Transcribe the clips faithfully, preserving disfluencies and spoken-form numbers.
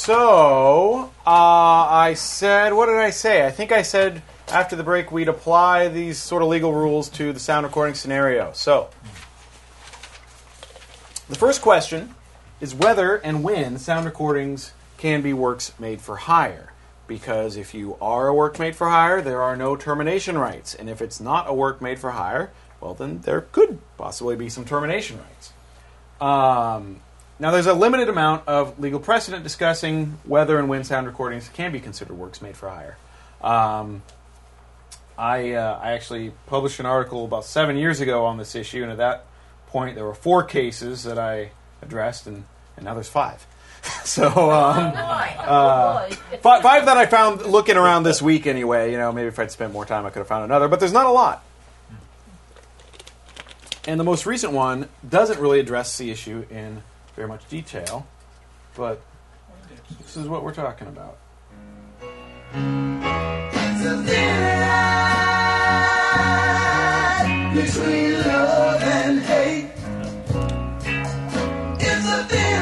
So, uh, I said, what did I say? I think I said after the break we'd apply these sort of legal rules to the sound recording scenario. So, the first question is whether and when sound recordings can be works made for hire. Because if you are a work made for hire, there are no termination rights. And if it's not a work made for hire, well, then there could possibly be some termination rights. Um... Now, there's a limited amount of legal precedent discussing whether and when sound recordings can be considered works made for hire. Um, I, uh, I actually published an article about seven years ago on this issue, and at that point, there were four cases that I addressed, and, and now there's five. so, um, uh, five, five that I found looking around this week anyway. You know, maybe if I'd spent more time, I could have found another, but there's not a lot. And the most recent one doesn't really address the issue in very much detail, but this is what we're talking about. It's a thin line between love and hate. It's a thin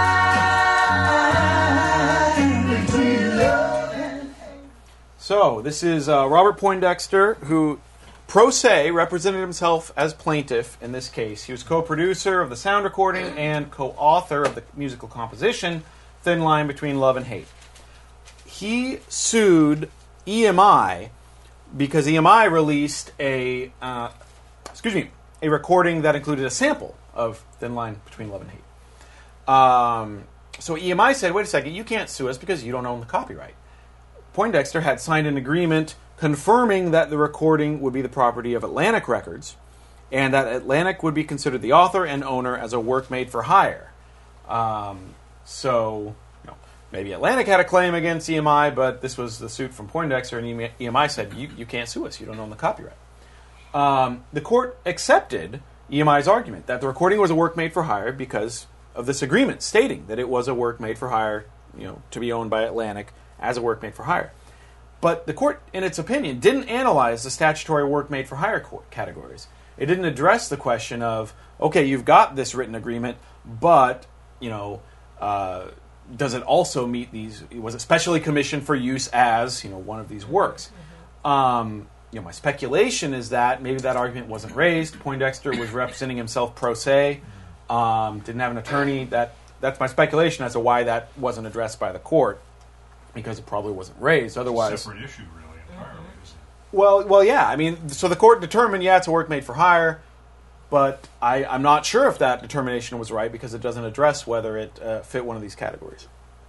line between love and hate. So, this is uh, Robert Poindexter, who pro se represented himself as plaintiff in this case. He was co-producer of the sound recording and co-author of the musical composition, Thin Line Between Love and Hate. He sued E M I because E M I released a, uh, excuse me, a recording that included a sample of Thin Line Between Love and Hate. Um, so E M I said, wait a second, you can't sue us because you don't own the copyright. Poindexter had signed an agreement confirming that the recording would be the property of Atlantic Records, and that Atlantic would be considered the author and owner as a work made for hire. Um, so, you know, maybe Atlantic had a claim against E M I, but this was the suit from Poindexter, and E M I said, you, you can't sue us, you don't own the copyright. Um, the court accepted E M I's argument that the recording was a work made for hire because of this agreement stating that it was a work made for hire, you know, to be owned by Atlantic as a work made for hire. But the court, in its opinion, didn't analyze the statutory work made for hire categories. It didn't address the question of, okay, you've got this written agreement, but, you know, uh, does it also meet these, was it specially commissioned for use as, you know, one of these works? Mm-hmm. Um, you know, my speculation is that maybe that argument wasn't raised. Poindexter was representing himself pro se, um, didn't have an attorney. That That's my speculation as to why that wasn't addressed by the court. Because it probably wasn't raised. Otherwise, it's a separate issue, really, entirely. Isn't it? Well, well, yeah. I mean, so the court determined, yeah, it's a work made for hire, but I, I'm not sure if that determination was right because it doesn't address whether it uh, fit one of these categories.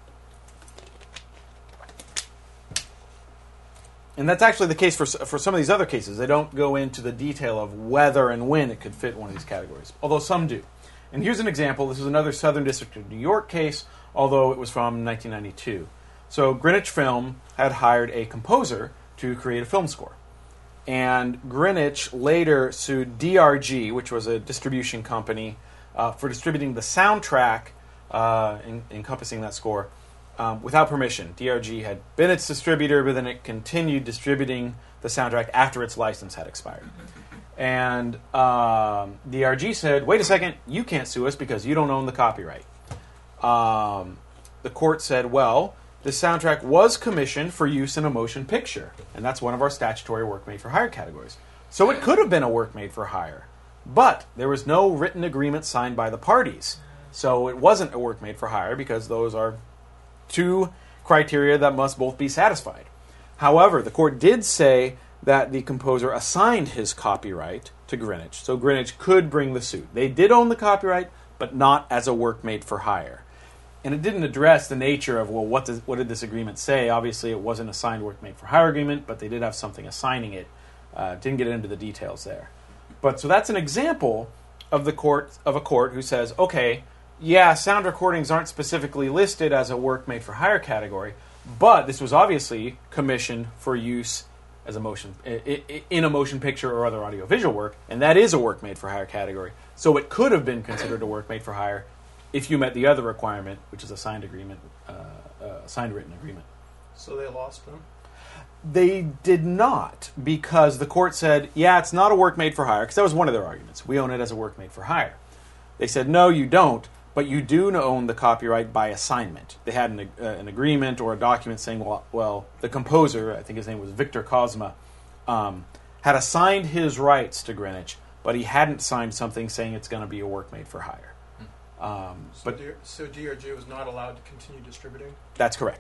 And that's actually the case for for some of these other cases. They don't go into the detail of whether and when it could fit one of these categories, although some do. And here's an example. This is another Southern District of New York case, although it was from nineteen ninety-two. So Greenwich Film had hired a composer to create a film score. And Greenwich later sued D R G, which was a distribution company, uh, for distributing the soundtrack uh, in, encompassing that score um, without permission. D R G had been its distributor, but then it continued distributing the soundtrack after its license had expired. And um, D R G said, wait a second, you can't sue us because you don't own the copyright. Um, the court said, well, the soundtrack was commissioned for use in a motion picture, and that's one of our statutory work made for hire categories. So it could have been a work made for hire, but there was no written agreement signed by the parties. So it wasn't a work made for hire because those are two criteria that must both be satisfied. However, the court did say that the composer assigned his copyright to Greenwich, so Greenwich could bring the suit. They did own the copyright, but not as a work made for hire. And it didn't address the nature of, well, what, does, what did this agreement say? Obviously, it wasn't a signed work made for hire agreement, but they did have something assigning it. Uh, didn't get into the details there. But so that's an example of the court of a court who says, okay, yeah, sound recordings aren't specifically listed as a work made for hire category, but this was obviously commissioned for use as a motion in a motion picture or other audiovisual work, and that is a work made for hire category. So it could have been considered a work made for hire if you met the other requirement, which is a signed agreement, uh, uh, signed written agreement. So they lost them? They did not, because the court said, yeah, it's not a work made for hire, because that was one of their arguments. We own it as a work made for hire. They said, no, you don't, but you do own the copyright by assignment. They had an, uh, an agreement or a document saying, well, well, the composer, I think his name was Victor Kozma, um, had assigned his rights to Greenwich, but he hadn't signed something saying it's going to be a work made for hire. Um, So, but D- so D R G was not allowed to continue distributing, that's correct.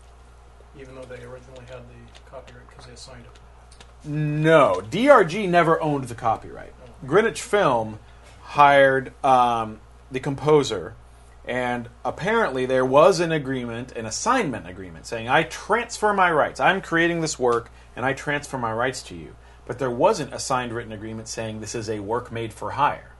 even though they originally had the copyright because they assigned it. No, D R G never owned the copyright. Greenwich Film hired um, the composer, and apparently there was an agreement, an assignment agreement, saying, I transfer my rights. I'm creating this work, and I transfer my rights to you. But there wasn't a signed written agreement saying this is a work made for hire.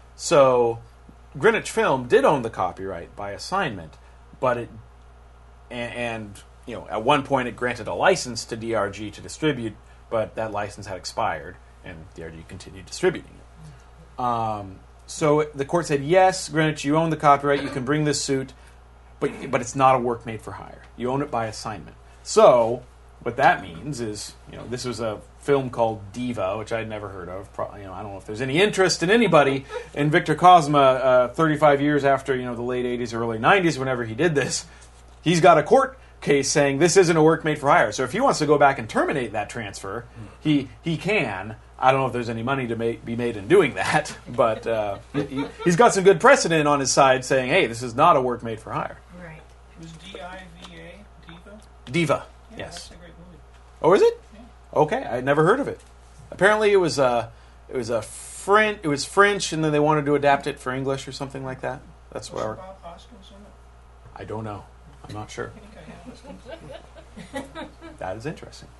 So Greenwich Film did own the copyright by assignment, but it and, and you know at one point it granted a license to D R G to distribute, but that license had expired, and D R G continued distributing it. Um, so the court said, yes, Greenwich, you own the copyright, you can bring this suit, but but it's not a work made for hire. You own it by assignment. So what that means is, you know, this was a film called Diva, which I'd never heard of. Probably, you know, I don't know if there's any interest in anybody in Victor Kozma, uh, thirty-five years after, you know, the late eighties or early nineties, whenever he did this. He's got a court case saying this isn't a work made for hire. So if he wants to go back and terminate that transfer, he he can. I don't know if there's any money to make, be made in doing that, but uh, he, he's got some good precedent on his side saying, hey, this is not a work made for hire. Right. Was D I V A Diva? Diva, Yeah, yes. That's a great movie. Oh, is it? Yeah. Okay, I'd never heard of it. Apparently, it was a it was a French. It was French, and then they wanted to adapt it for English or something like that. That's Was where Bob Hoskins in it? I don't know. I'm not sure. I think I have. That is interesting.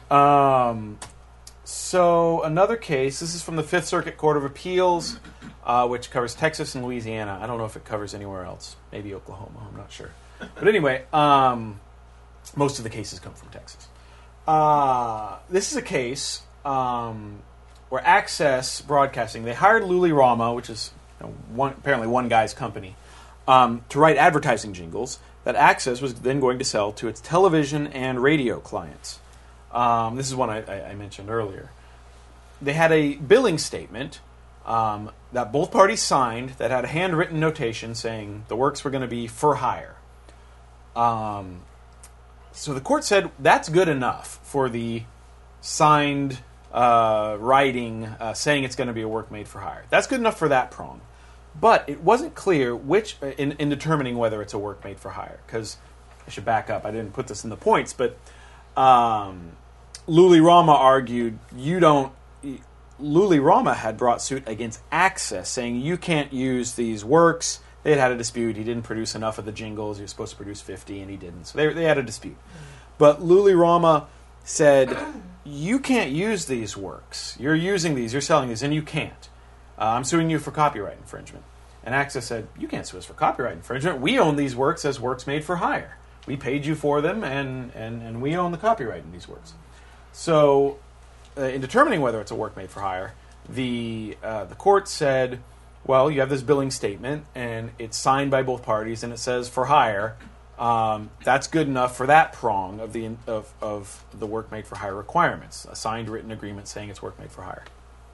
Um, so another case. This is from the Fifth Circuit Court of Appeals, uh, which covers Texas and Louisiana. I don't know if it covers anywhere else. Maybe Oklahoma. I'm not sure. But anyway, um, most of the cases come from Texas. Uh, this is a case um, where Access Broadcasting, they hired Luli Rama, which is you know, one, apparently one guy's company, um, to write advertising jingles that Access was then going to sell to its television and radio clients. Um, this is one I, I, I mentioned earlier. They had a billing statement um, that both parties signed that had a handwritten notation saying the works were going to be for hire. Um, so the court said that's good enough for the signed uh, writing uh, saying it's going to be a work made for hire. That's good enough for that prong. But it wasn't clear which in, in determining whether it's a work made for hire. Because I should back up. I didn't put this in the points, but um, Luli Rama argued you don't. Luli Rama had brought suit against Access, saying you can't use these works. They had had a dispute. He didn't produce enough of the jingles. He was supposed to produce fifty, and he didn't. So they they had a dispute. But Luli Rama said you can't use these works. You're using these. You're selling these, and you can't. Uh, I'm suing you for copyright infringement. And Access said, you can't sue us for copyright infringement. We own these works as works made for hire. We paid you for them, and, and, and we own the copyright in these works. So uh, in determining whether it's a work made for hire, the uh, the court said, well, you have this billing statement, and it's signed by both parties, and it says for hire. Um, that's good enough for that prong of the of, of the work made for hire requirements, a signed written agreement saying it's work made for hire.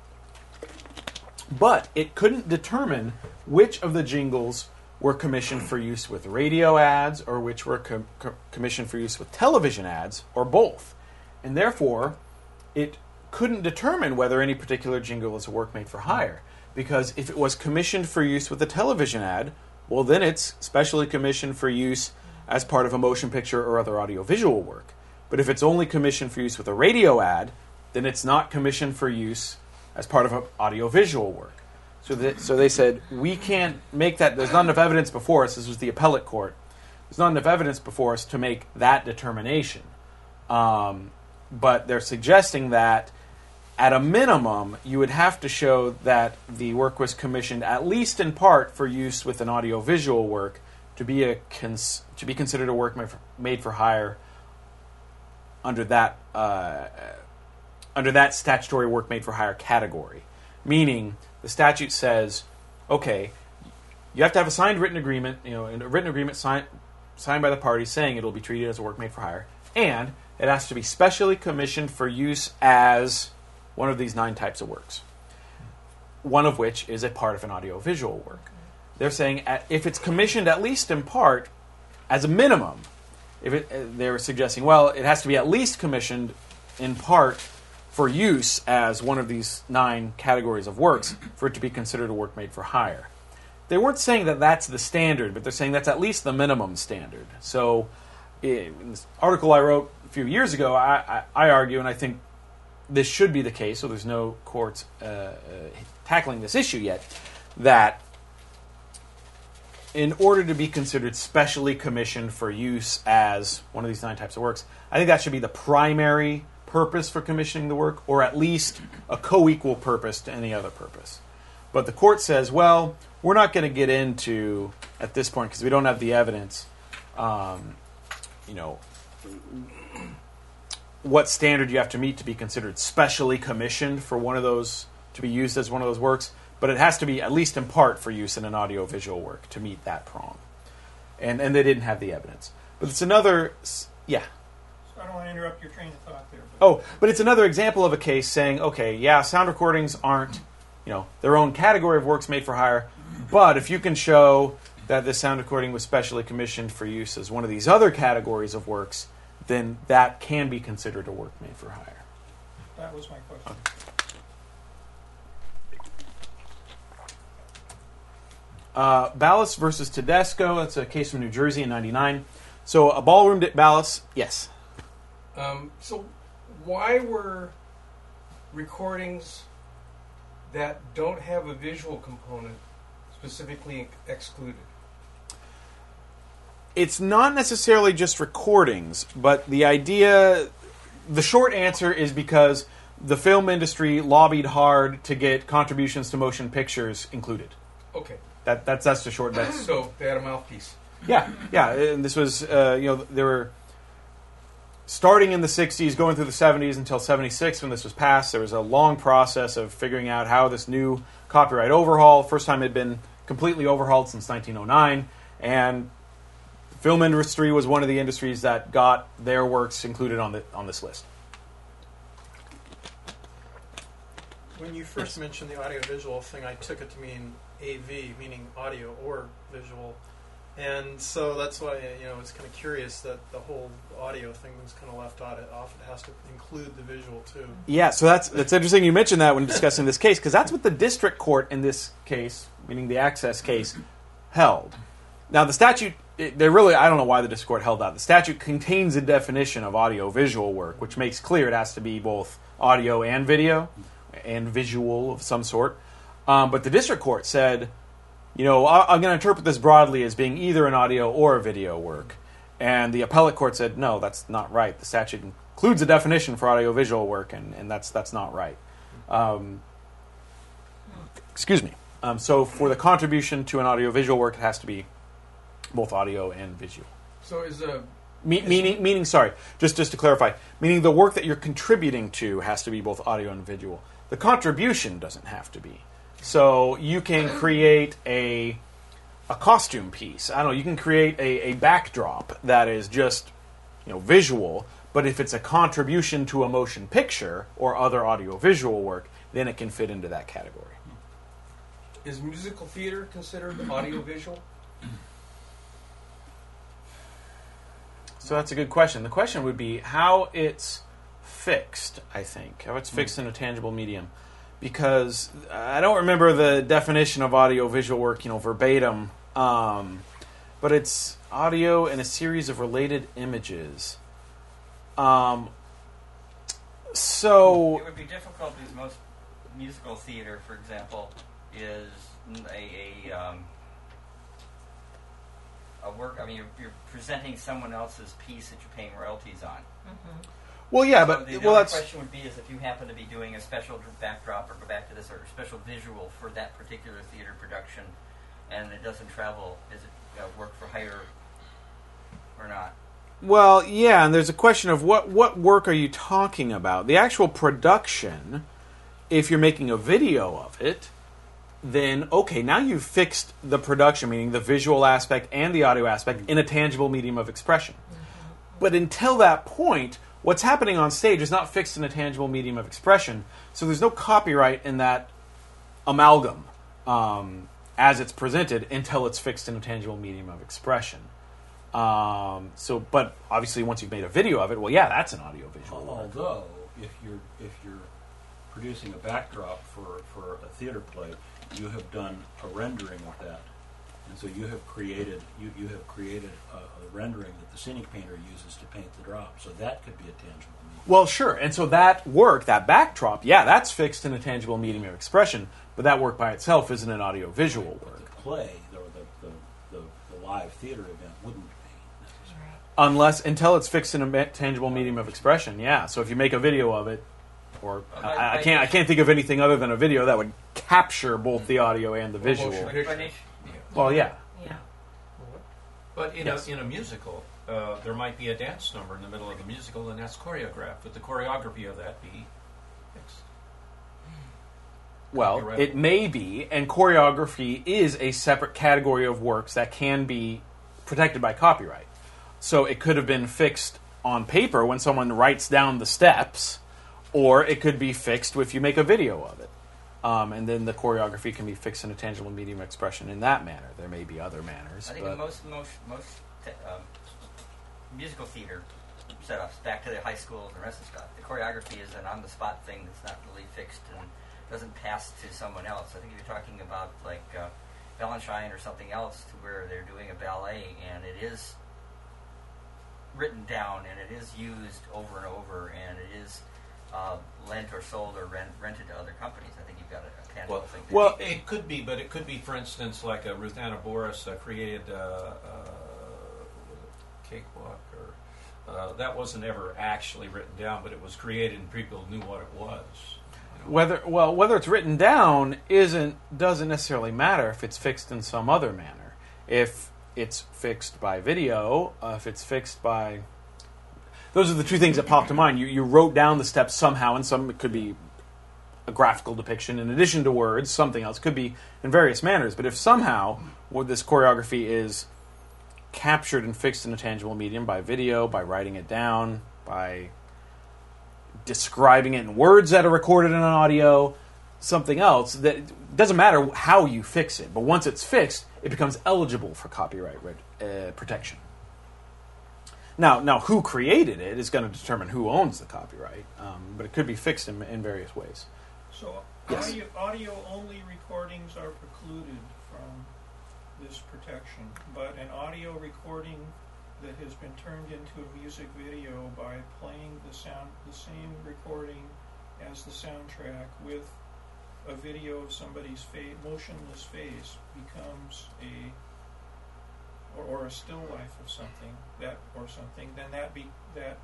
But it couldn't determine which of the jingles were commissioned for use with radio ads or which were com- com- commissioned for use with television ads or both. And therefore, it couldn't determine whether any particular jingle was a work made for hire. Because if it was commissioned for use with a television ad, well, then it's specially commissioned for use as part of a motion picture or other audiovisual work. But if it's only commissioned for use with a radio ad, then it's not commissioned for use as part of an audiovisual work. So that, so they said, we can't make that, there's not enough evidence before us, this was the appellate court, there's not enough evidence before us to make that determination. Um, but they're suggesting that, at a minimum, you would have to show that the work was commissioned, at least in part, for use with an audiovisual work, to be a cons- to be considered a work made for, made for hire under that uh, under that statutory work made for hire category. Meaning, the statute says, okay, you have to have a signed written agreement, you know, a written agreement signed signed by the parties saying it will be treated as a work made for hire, and it has to be specially commissioned for use as one of these nine types of works, one of which is a part of an audiovisual work. they're saying at, if it's commissioned at least in part, as a minimum, if it, uh, they're suggesting, well, it has to be at least commissioned in part for use as one of these nine categories of works for it to be considered a work made for hire. They weren't saying that that's the standard, but they're saying that's at least the minimum standard. So in this article I wrote a few years ago, I, I, I argue, and I think this should be the case, so there's no courts uh, uh, tackling this issue yet, that in order to be considered specially commissioned for use as one of these nine types of works, I think that should be the primary purpose for commissioning the work, or at least a co-equal purpose to any other purpose. But the court says, well, we're not going to get into, at this point, because we don't have the evidence, um, you know, what standard you have to meet to be considered specially commissioned for one of those, to be used as one of those works, but it has to be at least in part for use in an audio-visual work to meet that prong. And and they didn't have the evidence. But it's another, yeah. So I don't want to interrupt your train of thought there. But Oh, but it's another example of a case saying, okay, yeah, sound recordings aren't, you know, their own category of works made for hire, but if you can show that this sound recording was specially commissioned for use as one of these other categories of works, then that can be considered a work made for hire. that was my question. Uh, Ballas versus Tedesco, that's a case from New Jersey in ninety-nine. So a ballroom at Ballas, yes. Um, so why were recordings that don't have a visual component specifically excluded? It's not necessarily just recordings, but the idea, the short answer is because the film industry lobbied hard to get contributions to motion pictures included. Okay, That that's that's the short. That's so they had a mouthpiece. yeah, yeah. And this was uh, you know they were starting in the sixties, going through the seventies until seventy-six when this was passed. There was a long process of figuring out how this new copyright overhaul. First time it had been completely overhauled since nineteen oh nine, and the film industry was one of the industries that got their works included on the on this list. When you first mentioned the audio-visual thing, I took it to mean A V, meaning audio or visual. And so that's why, you know, it's kind of curious that the whole audio thing was kind of left out. It often has to include the visual, too. Yeah, so that's that's interesting you mentioned that when discussing this case, because that's what the district court in this case, meaning the access case, held. Now, the statute, it, they really, I don't know why the district court held that. The statute contains a definition of audio-visual work, which makes clear it has to be both audio and video, and visual of some sort. Um, but the district court said, you know, I, I'm going to interpret this broadly as being either an audio or a video work. And the appellate court said, no, that's not right. The statute includes a definition for audio-visual work, and, and that's that's not right. Um, excuse me. Um, so for the contribution to an audio-visual work, it has to be both audio and visual. So is a Me- meaning, meaning, sorry, just just to clarify, meaning the work that you're contributing to has to be both audio and visual. The contribution doesn't have to be. So you can create a a costume piece. I don't know. You can create a, a backdrop that is just, you know, visual. But if it's a contribution to a motion picture or other audio-visual work, then it can fit into that category. is musical theater considered audio-visual? So that's a good question. The question would be how it's fixed, I think. How it's fixed in a tangible medium. Because I don't remember the definition of audio-visual work, you know, verbatim. Um, but it's audio and a series of related images. Um, so... It would be difficult because most musical theater, for example, is a... a um, a work, I mean, you're, you're presenting someone else's piece that you're paying royalties on. Mm-hmm. Well, yeah, So but... the well, other that's... question would be is if you happen to be doing a special backdrop or go back to this or a special visual for that particular theater production and it doesn't travel, is it uh, work for hire or not? Well, yeah, and there's a question of what, what work are you talking about? The actual production, if you're making a video of it, then, okay, now you've fixed the production, meaning the visual aspect and the audio aspect, in a tangible medium of expression. Mm-hmm. But until that point, what's happening on stage is not fixed in a tangible medium of expression, so there's no copyright in that amalgam. Um, as it's presented until it's fixed in a tangible medium of expression. Um, so, but obviously, once you've made a video of it, well, yeah, that's an audiovisual work. Although, if you're if you're producing a backdrop for, for a theater play, you have done a rendering of that, and so you have created you, you have created a, a rendering that the scenic painter uses to paint the drop. So that could be a tangible medium. Well, sure. And so that work, that backdrop, yeah, that's fixed in a tangible medium of expression, but that work by itself isn't an audiovisual But work. the play, or the, the, the, the live theater event, wouldn't be necessarily. Unless, until it's fixed in a ma- tangible medium of expression, yeah. So if you make a video of it, or Well, I, by- I by can't, I nat- can't think of anything other than a video that would capture both the audio and the visual. motion By picture. nat- Yeah. Well, yeah. Yeah. But in, Yes. a, in a musical, uh, there might be a dance number in the middle of the musical, and that's choreographed. Would the choreography of that be fixed? Well, You're right. it may be, and choreography is a separate category of works that can be protected by copyright. So it could have been fixed on paper when someone writes down the steps, or it could be fixed if you make a video of it. Um, and then the choreography can be fixed in a tangible medium of expression in that manner. There may be other manners. I think but in most most most te- um, musical theater setups, back to the high schools and the rest of the stuff, the choreography is an on-the-spot thing that's not really fixed and doesn't pass to someone else. I think if you're talking about like uh, Balanchine or something else, to where they're doing a ballet and it is written down and it is used over and over and it is uh, lent or sold or rent, rented to other companies, I think you've got a, a tangible Well, thing. To well, It, it could be, but it could be, for instance, like uh, Ruth Anna Boris uh, created uh, uh, Cakewalk, or uh, that wasn't ever actually written down, but it was created and people knew what it was. you know. whether well, whether it's written down isn't doesn't necessarily matter if it's fixed in some other manner. If it's fixed by video, uh, if it's fixed by those are the two things that pop to mind. You you wrote down the steps somehow, and some it could be a graphical depiction in addition to words. Something else could be in various manners. But if somehow what this choreography is captured and fixed in a tangible medium by video, by writing it down, by describing it in words that are recorded in an audio, something else, that it doesn't matter how you fix it. But once it's fixed, it becomes eligible for copyright uh, protection. Now, now, who created it is going to determine who owns the copyright, um, but it could be fixed in, in various ways. So Yes. audio, audio-only recordings are precluded from this protection, but an audio recording that has been turned into a music video by playing the sound, the same recording as the soundtrack with a video of somebody's fa- motionless face becomes a or, or a still life of something that or something, then that be that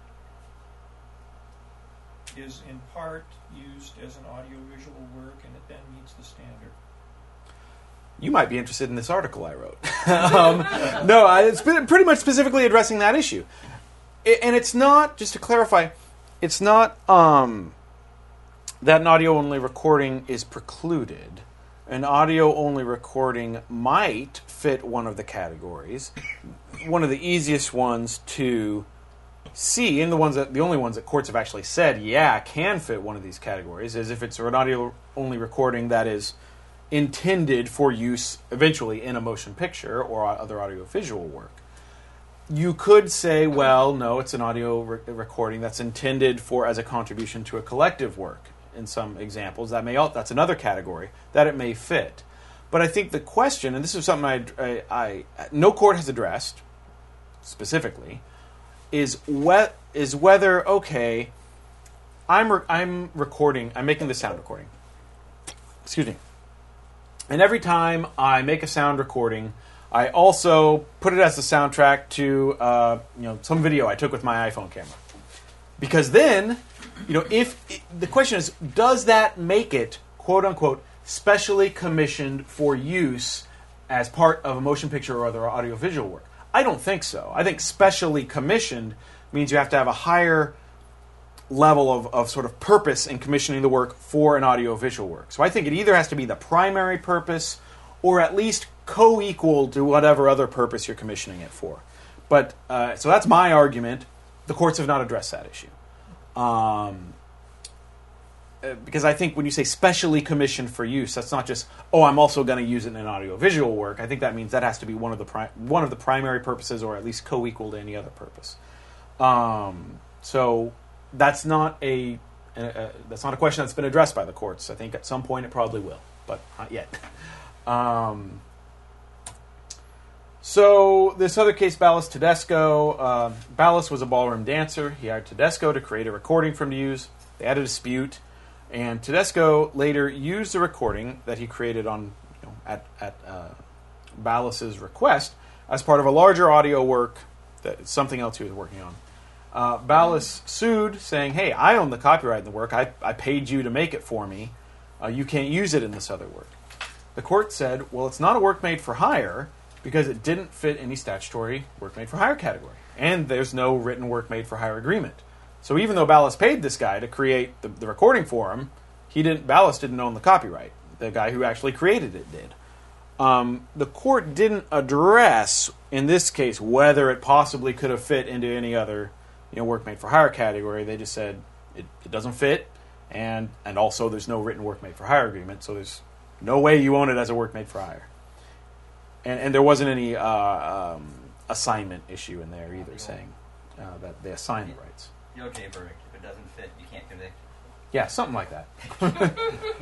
is in part used as an audiovisual work, and it then meets the standard. You might be interested in this article I wrote. um, no, I, it's been pretty much specifically addressing that issue. It, and it's not, just to clarify, it's not um, that an audio-only recording is precluded. An audio-only recording might fit one of the categories. One of the easiest ones to see, and the ones that the only ones that courts have actually said, yeah, can fit one of these categories, is if it's an audio-only recording that is intended for use eventually in a motion picture or other audiovisual work. You could say, well, no, it's an audio re- recording that's intended for as a contribution to a collective work. In some examples, that may al- that's another category that it may fit. But I think the question, and this is something I, I, I no court has addressed specifically, is what is whether okay, I'm re- I'm recording, I'm making the sound recording. Excuse me. And every time I make a sound recording, I also put it as the soundtrack to uh, you know some video I took with my iPhone camera. Because then, you know, if it, the question is, does that make it quote unquote specially commissioned for use as part of a motion picture or other audiovisual work? I don't think so. I think specially commissioned means you have to have a higher level of, of sort of purpose in commissioning the work for an audiovisual work. So I think it either has to be the primary purpose or at least co-equal to whatever other purpose you're commissioning it for. But uh, so that's my argument. The courts have not addressed that issue. Um, uh, because I think when you say specially commissioned for use, that's not just, oh, I'm also going to use it in an audiovisual work. I think that means that has to be one of the pri- one of the primary purposes, or at least co-equal to any other purpose. Um, so that's not a, a, a that's not a question that's been addressed by the courts. I think at some point it probably will, but not yet. Um, so this other case, Ballas Tedesco. Uh, Ballas was a ballroom dancer. He hired Tedesco to create a recording for him to use. They had a dispute, and Tedesco later used the recording that he created on you know, at at uh, Ballas's request as part of a larger audio work, that something else he was working on. Uh, Ballas sued, saying, "Hey, I own the copyright in the work. I I paid you to make it for me. Uh, you can't use it in this other work." The court said, "Well, it's not a work made for hire because it didn't fit any statutory work made for hire category, and there's no written work made for hire agreement. So even though Ballas paid this guy to create the, the recording for him, he didn't. Ballas didn't own the copyright. The guy who actually created it did." Um, the court didn't address, in this case, whether it possibly could have fit into any other, you know, work made for hire category. They just said it, it doesn't fit, and and also there's no written work made for hire agreement, so there's no way you own it as a work made for hire. And, and there wasn't any uh, um, assignment issue in there either, saying uh, that they assign the rights. The O J verdict. If it doesn't fit, you can't convict. Yeah, something like that.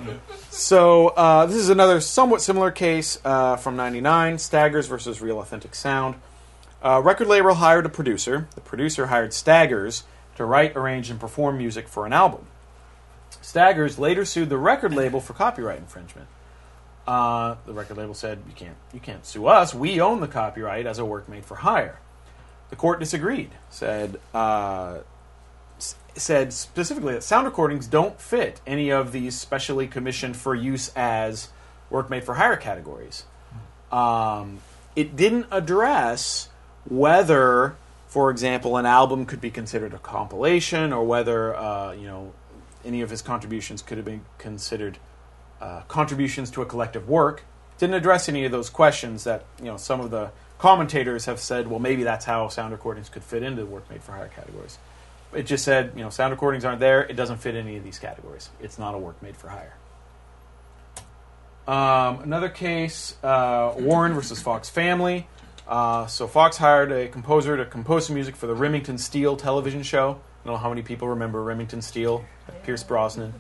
So uh, this is another somewhat similar case uh, from ninety-nine, Staggers versus Real Authentic Sound. Uh, record label hired a producer. The producer hired Staggers to write, arrange, and perform music for an album. Staggers later sued the record label for copyright infringement. Uh, the record label said, "You can't, you can't sue us. We own the copyright as a work made for hire." The court disagreed. Said. Uh, said specifically that sound recordings don't fit any of these specially commissioned for use as work made for hire categories. Um, it didn't address whether, for example, an album could be considered a compilation, or whether uh, you know any of his contributions could have been considered uh, contributions to a collective work. Didn't address any of those questions that you know some of the commentators have said. Well, maybe that's how sound recordings could fit into work made for hire categories. It just said, you know, sound recordings aren't there. It doesn't fit any of these categories. It's not a work made for hire. Um, another case, uh, Warren versus Fox Family. Uh, so Fox hired a composer to compose some music for the Remington Steele television show. I don't know how many people remember Remington Steele, Pierce Brosnan.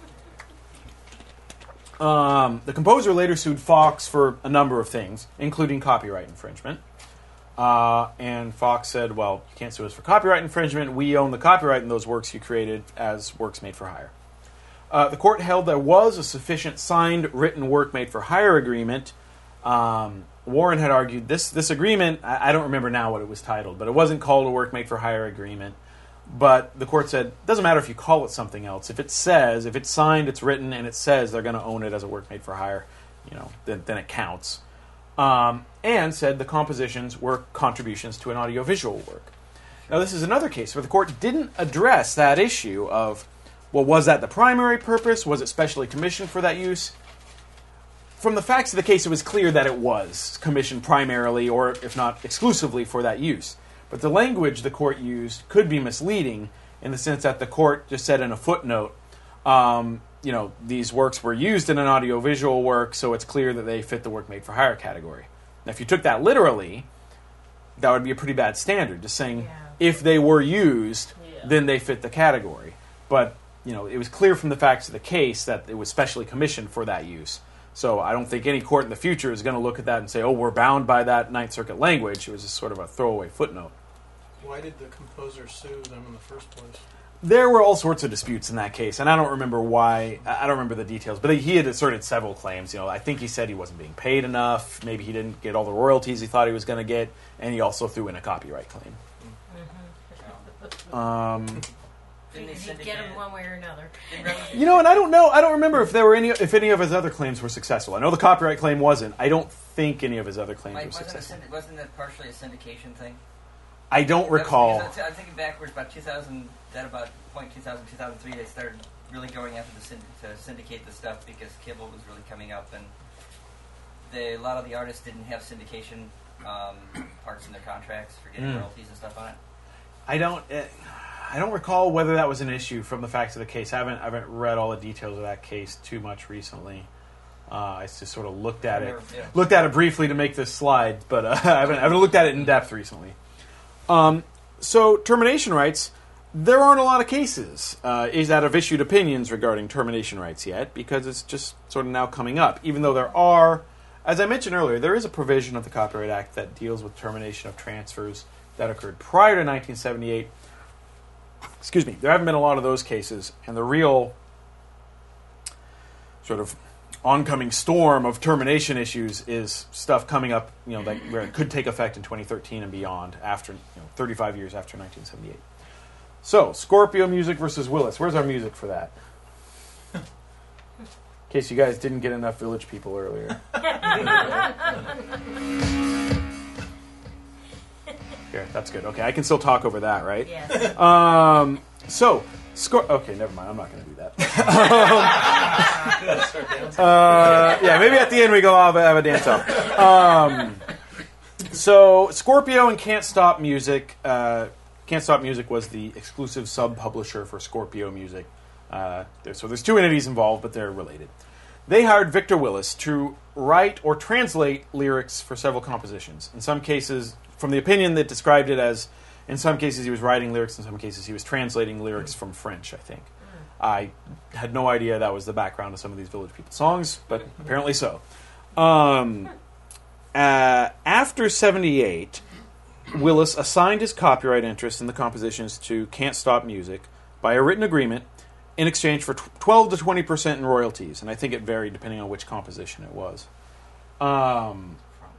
Um, the composer later sued Fox for a number of things, including copyright infringement. Uh, and Fox said, well, you can't sue us for copyright infringement. We own the copyright in those works you created as works made for hire. Uh, the court held there was a sufficient signed written work made for hire agreement. Um, Warren had argued this this agreement, I, I don't remember now what it was titled, but it wasn't called a work made for hire agreement. But the court said, it doesn't matter if you call it something else. If it says, if it's signed, it's written, and it says they're going to own it as a work made for hire, you know, then, then it counts. Um, and said the compositions were contributions to an audiovisual work. Now, this is another case where the court didn't address that issue of, well, was that the primary purpose? Was it specially commissioned for that use? From the facts of the case, it was clear that it was commissioned primarily, or if not exclusively, for that use. But the language the court used could be misleading in the sense that the court just said in a footnote, um, you know, these works were used in an audiovisual work, so it's clear that they fit the work made for hire category. Now, if you took that literally, that would be a pretty bad standard, just saying Yeah. if they were used, Yeah. then they fit the category. But, you know, it was clear from the facts of the case that it was specially commissioned for that use. So I don't think any court in the future is going to look at that and say, oh, we're bound by that Ninth Circuit language. It was just sort of a throwaway footnote. Why did the composer sue them in the first place? There were all sorts of disputes in that case, and I don't remember why. I don't remember the details, but he had asserted several claims. You know, I think he said he wasn't being paid enough. Maybe he didn't get all the royalties he thought he was going to get, and he also threw in a copyright claim. Um, Didn't they Did he syndicate get him it? one way or another? Didn't Remington- you know, and I don't know. I don't remember if there were any, if any of his other claims were successful. I know the copyright claim wasn't. I don't think any of his other claims Mike, were wasn't, it successful. syndi- wasn't that partially a syndication thing? I don't recall. That was- because I'm thinking backwards, about two thousand, at about point two thousand, two thousand three, they started really going after the synd- to syndicate the stuff because cable was really coming up, and they, a lot of the artists didn't have syndication um, parts in their contracts for getting Mm. royalties and stuff on it. I don't. Uh, I don't recall whether that was an issue from the facts of the case. I haven't I haven't read all the details of that case too much recently. Uh, I just sort of looked at it, Never- yeah. looked at it briefly to make this slide, but uh, I haven't I haven't looked at it in depth recently. Um, so termination rights, there aren't a lot of cases uh, is that have issued opinions regarding termination rights yet, because it's just sort of now coming up. Even though there are, as I mentioned earlier, there is a provision of the Copyright Act that deals with termination of transfers that occurred prior to nineteen seventy-eight. Excuse me, there haven't been a lot of those cases, and the real sort of oncoming storm of termination issues is stuff coming up, you know, that where it could take effect in twenty thirteen and beyond, after, you know, thirty-five years after nineteen seventy-eight. So, Scorpio Music versus Willis. Where's our music for that? In case you guys didn't get enough Village People earlier. Here, that's good. Okay, I can still talk over that, right? Yes. Um, so, Scor- okay, never mind. I'm not going to do that. uh, yeah, maybe at the end we go have a, have a dance off. Um, so, Scorpio and Can't Stop Music. Uh, Can't Stop Music was the exclusive sub-publisher for Scorpio Music. Uh, there, so there's two entities involved, but they're related. They hired Victor Willis to write or translate lyrics for several compositions. In some cases, from the opinion that described it as, in some cases he was writing lyrics, in some cases he was translating lyrics from French, I think. I had no idea that was the background of some of these Village People songs, but apparently so. Um, uh, after seventy-eight, Willis assigned his copyright interest in the compositions to Can't Stop Music by a written agreement in exchange for twelve to twenty percent in royalties, and I think it varied depending on which composition it was. Um,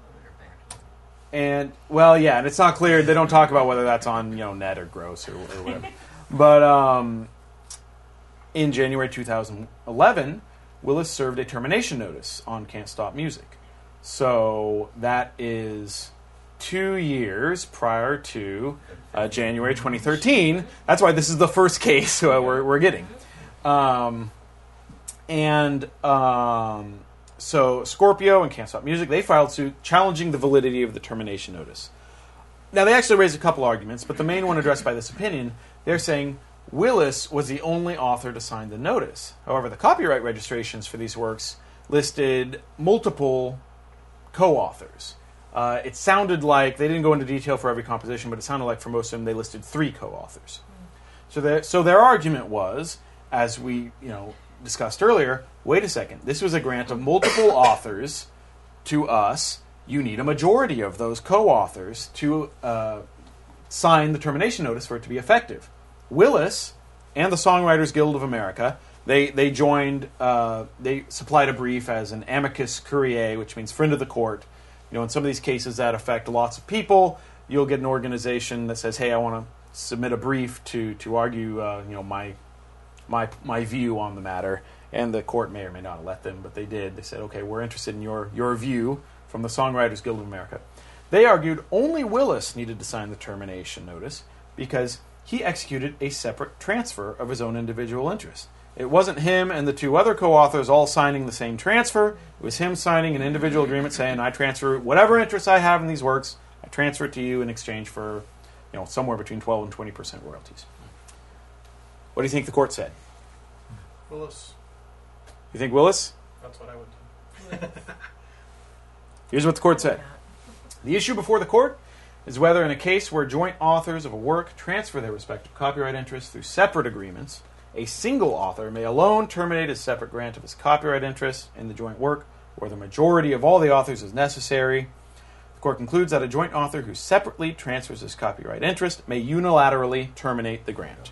and, well, yeah, and it's not clear. They don't talk about whether that's on, you know, net or gross or, or whatever. But um, in January two thousand eleven, Willis served a termination notice on Can't Stop Music. So that is two years prior to uh, January twenty thirteen. That's why this is the first case uh, we're, we're getting. Um, and um, so Scorpio and Can't Stop Music, they filed suit challenging the validity of the termination notice. Now, they actually raised a couple arguments, but the main one addressed by this opinion, they're saying Willis was the only author to sign the notice. However, the copyright registrations for these works listed multiple co-authors. Uh, it sounded like, they didn't go into detail for every composition, but it sounded like for most of them they listed three co-authors. So their, so their argument was, as we you know discussed earlier, wait a second, this was a grant of multiple authors to us. You need a majority of those co-authors to uh, sign the termination notice for it to be effective. Willis and the Songwriters Guild of America, they they joined, uh, they supplied a brief as an amicus curiae, which means friend of the court. You know, in some of these cases that affect lots of people, you'll get an organization that says, "Hey, I want to submit a brief to to argue, uh, you know, my my my view on the matter," and the court may or may not let them, but they did. They said, "Okay, we're interested in your your view from the Songwriters Guild of America." They argued only Willis needed to sign the termination notice because he executed a separate transfer of his own individual interest. It wasn't him and the two other co-authors all signing the same transfer. It was him signing an individual agreement saying, "I transfer whatever interest I have in these works, I transfer it to you in exchange for, you know, somewhere between twelve and twenty percent royalties." What do you think the court said? Willis. You think Willis? That's what I would do. Here's what the court said. The issue before the court is whether in a case where joint authors of a work transfer their respective copyright interests through separate agreements, a single author may alone terminate his separate grant of his copyright interest in the joint work, where the majority of all the authors is necessary. The court concludes that a joint author who separately transfers his copyright interest may unilaterally terminate the grant.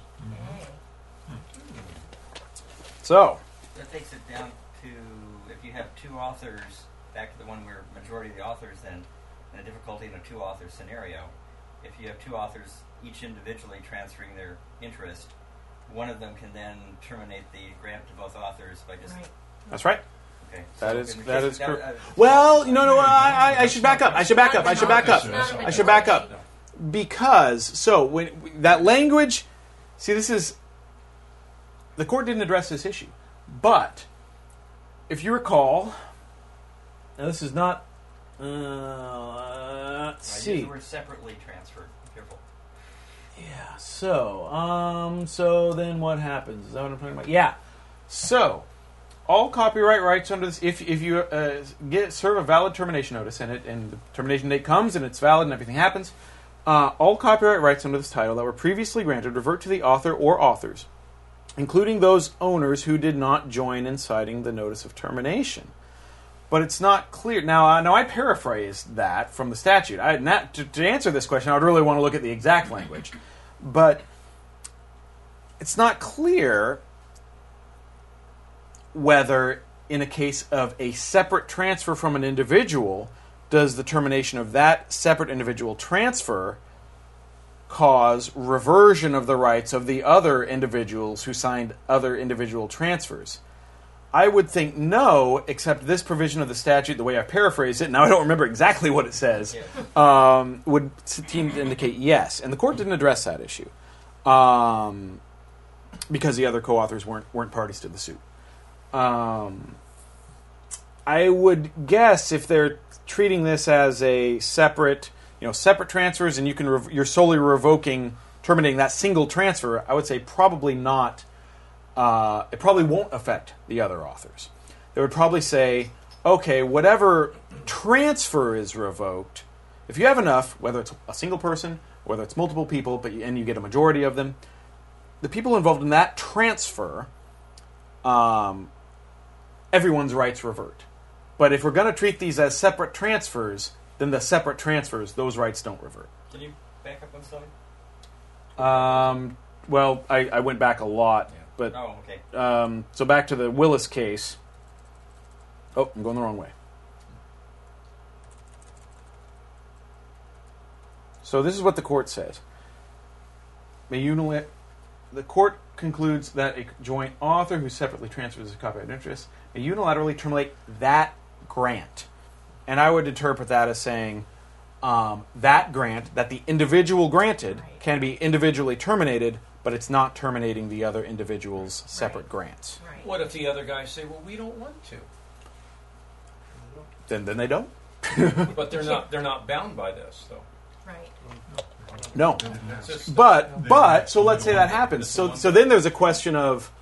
So, that takes it down to, if you have two authors, back to the one where majority of the authors, then in a difficulty in a two-author scenario, if you have two authors each individually transferring their interest, one of them can then terminate the grant to both authors by just... Right. That's right. Okay. That So is in the that case is of- correct. uh, Well, no, no, I, I, I should back up. I should back up. I should back up. Not in the I should back up because so when that language, see, this is the court didn't address this issue, but if you recall, now this is not. Uh, let's I use see. the word separately transferred. Careful. Yeah. So, um, so then what happens? Is that what I'm talking about? Yeah. So, all copyright rights under this, if if you uh, get serve a valid termination notice and it and the termination date comes and it's valid and everything happens, uh, all copyright rights under this title that were previously granted revert to the author or authors, including those owners who did not join in citing the notice of termination. But it's not clear. Now, uh, now I paraphrased that from the statute. I, not, to, to answer this question, I would really want to look at the exact language. But it's not clear whether, in a case of a separate transfer from an individual, does the termination of that separate individual transfer cause reversion of the rights of the other individuals who signed other individual transfers. I would think no, except this provision of the statute, the way I paraphrase it, now I don't remember exactly what it says, um, would seem to indicate yes. And the court didn't address that issue um, because the other co-authors weren't weren't parties to the suit. Um, I would guess if they're treating this as a separate, you know, separate transfers, and you can rev- you're solely revoking, terminating that single transfer, I would say probably not. Uh, it probably won't affect the other authors. They would probably say, okay, whatever transfer is revoked, if you have enough, whether it's a single person, whether it's multiple people, but you, and you get a majority of them, the people involved in that transfer, um, everyone's rights revert. But if we're going to treat these as separate transfers, then the separate transfers, those rights don't revert. Can you back up one slide? Um, well, I, I went back a lot. Yeah. But oh, okay. Um, so back to the Willis case. Oh, I'm going the wrong way. So this is what the court says. May unilat- the court concludes that a joint author who separately transfers his copyright interest may unilaterally terminate that grant. And I would interpret that as saying um, that grant, that the individual granted, Right. can be individually terminated, but it's not terminating the other individual's separate Right. grants. Right. What if the other guys say, well, we don't want to? Then then they don't. But they're not they're not bound by this, though. Right. No. It's just, But but so let's say that happens. So so then there's a question of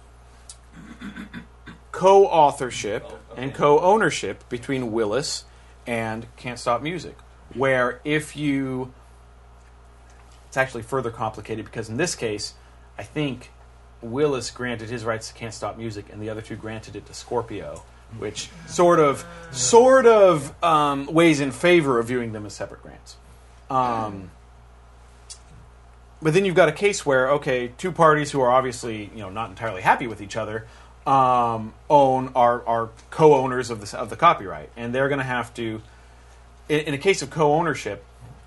co-authorship and co-ownership between Willis and Can't Stop Music, where if you, it's actually further complicated because in this case, I think Willis granted his rights to Can't Stop Music and the other two granted it to Scorpio, which sort of sort of um, weighs in favor of viewing them as separate grants. Um, but then you've got a case where, okay, two parties who are obviously, you know, not entirely happy with each other um, own are are co-owners of the of the copyright, and they're going to have to, in, in a case of co-ownership,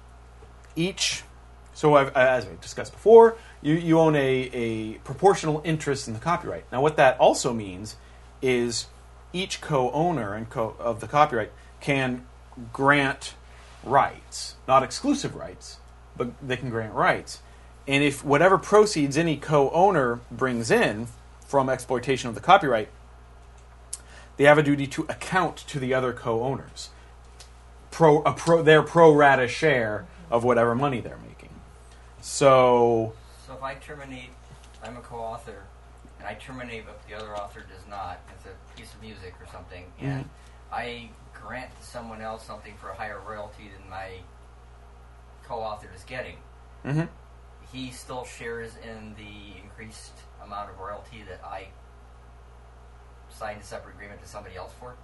each. So I've, as we discussed before, you, you own a, a proportional interest in the copyright. Now, what that also means is each co-owner and co- of the copyright can grant rights, not exclusive rights, but they can grant rights. And if whatever proceeds any co-owner brings in from exploitation of the copyright, they have a duty to account to the other co-owners pro, a pro, their pro rata share of whatever money they're making. So, So if I terminate, I'm a co-author, and I terminate but the other author does not, it's a piece of music or something, and I grant to someone else something for a higher royalty than my co-author is getting, mm-hmm. he still shares in the increased amount of royalty that I signed a separate agreement to somebody else for?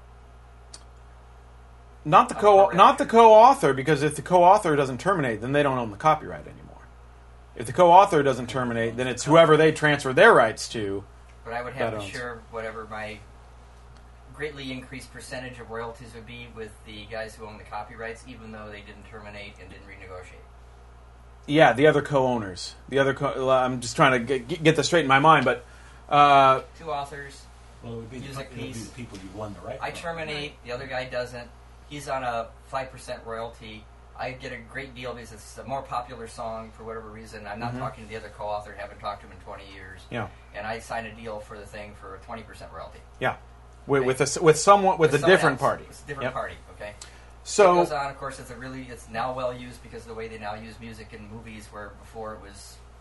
Not the A co pro not the rata. co-author, because if the co-author doesn't terminate, then they don't own the copyright anymore. If the co-author doesn't terminate, then it's whoever they transfer their rights to. But I would have That to owns. share whatever my greatly increased percentage of royalties would be with the guys who own the copyrights, even though they didn't terminate and didn't renegotiate. Yeah, the other co-owners. The other co- I'm just trying to get, get this straight in my mind, but uh, Two authors, Well, it would be, the, Music it would be piece. the people you won the right I from. terminate, the other guy doesn't. He's on a five percent royalty. I get a great deal because it's a more popular song for whatever reason. I'm not Mhm. talking to the other co-author, haven't talked to him in twenty years. yeah, And I sign a deal for the thing for a twenty percent royalty. yeah, with with, a, with someone with, a someone different else. party. It's a different Yep. party, okay? So it goes on, of course, it's a really, it's now well used because of the way they now use music in movies where before it was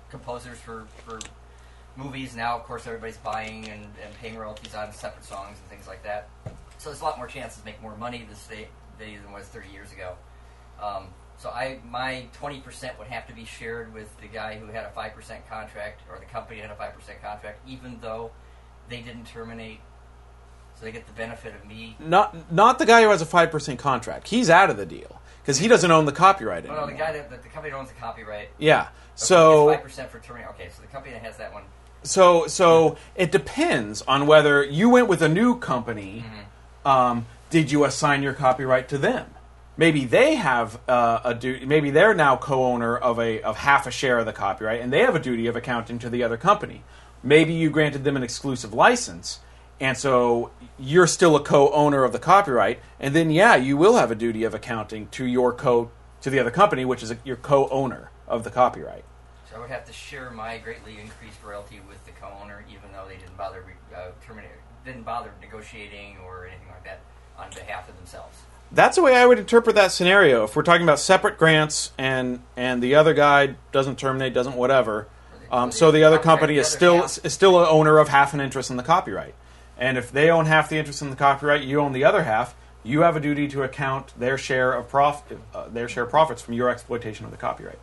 composers for, for movies. Now, of course, everybody's buying and, and paying royalties on separate songs and things like that. So there's a lot more chances to make more money this day, day than was thirty years ago. Um, so I my twenty percent would have to be shared with the guy who had a five percent contract, or the company had a five percent contract, even though they didn't terminate. So they get the benefit of me. Not not the guy who has a five percent contract. He's out of the deal because he doesn't own the copyright Oh, anymore. no, the guy that the, the company that owns the copyright. Yeah. So five percent for terminate. Okay, so the company that has that one. So so it depends on whether you went with a new company. Mm-hmm. Um, did you assign your copyright to them? Maybe they have uh, a duty. Maybe they're now co-owner of a of half a share of the copyright, and they have a duty of accounting to the other company. Maybe you granted them an exclusive license, and so you're still a co-owner of the copyright. And then, yeah, you will have a duty of accounting to your co to the other company, which is a, your co-owner of the copyright. So I would have to share my greatly increased royalty with the co-owner, even though they didn't bother uh, terminate, didn't bother negotiating or anything like that on behalf of themselves. That's the way I would interpret that scenario. If we're talking about separate grants and and the other guy doesn't terminate, doesn't whatever, um, so the other company is still is still an owner of half an interest in the copyright. And if they own half the interest in the copyright, you own the other half. You have a duty to account their share of profit, uh, their share of profits from your exploitation of the copyright.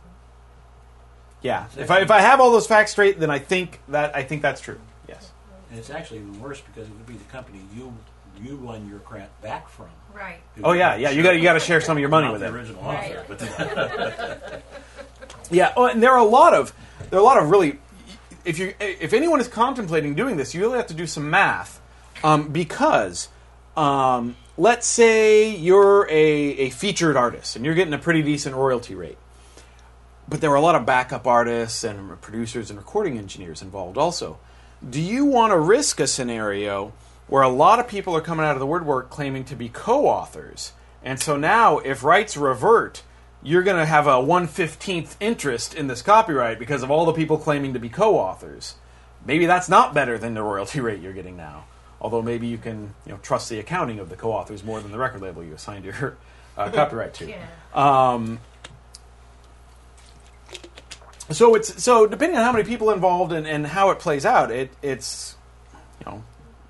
Yeah, if I if I have all those facts straight, then I think that I think that's true. Yes. And it's actually even worse because it would be the company you you won your grant back from. Right. Oh yeah, yeah. You got you got to share some of your money Not with the them. original Right. author, but Yeah, oh, and there are a lot of there are a lot of really. If you if anyone is contemplating doing this, you really have to do some math, um, because um, let's say you're a, a featured artist and you're getting a pretty decent royalty rate, but there are a lot of backup artists and producers and recording engineers involved also. Do you want to risk a scenario where a lot of people are coming out of the woodwork claiming to be co-authors, and so now if rights revert, you're going to have a one fifteenth interest in this copyright because of all the people claiming to be co-authors? Maybe that's not better than the royalty rate you're getting now. Although maybe you can, you know, trust the accounting of the co-authors more than the record label you assigned your uh, copyright to. Yeah. Um, so it's so depending on how many people involved and, and how it plays out, it it's you know.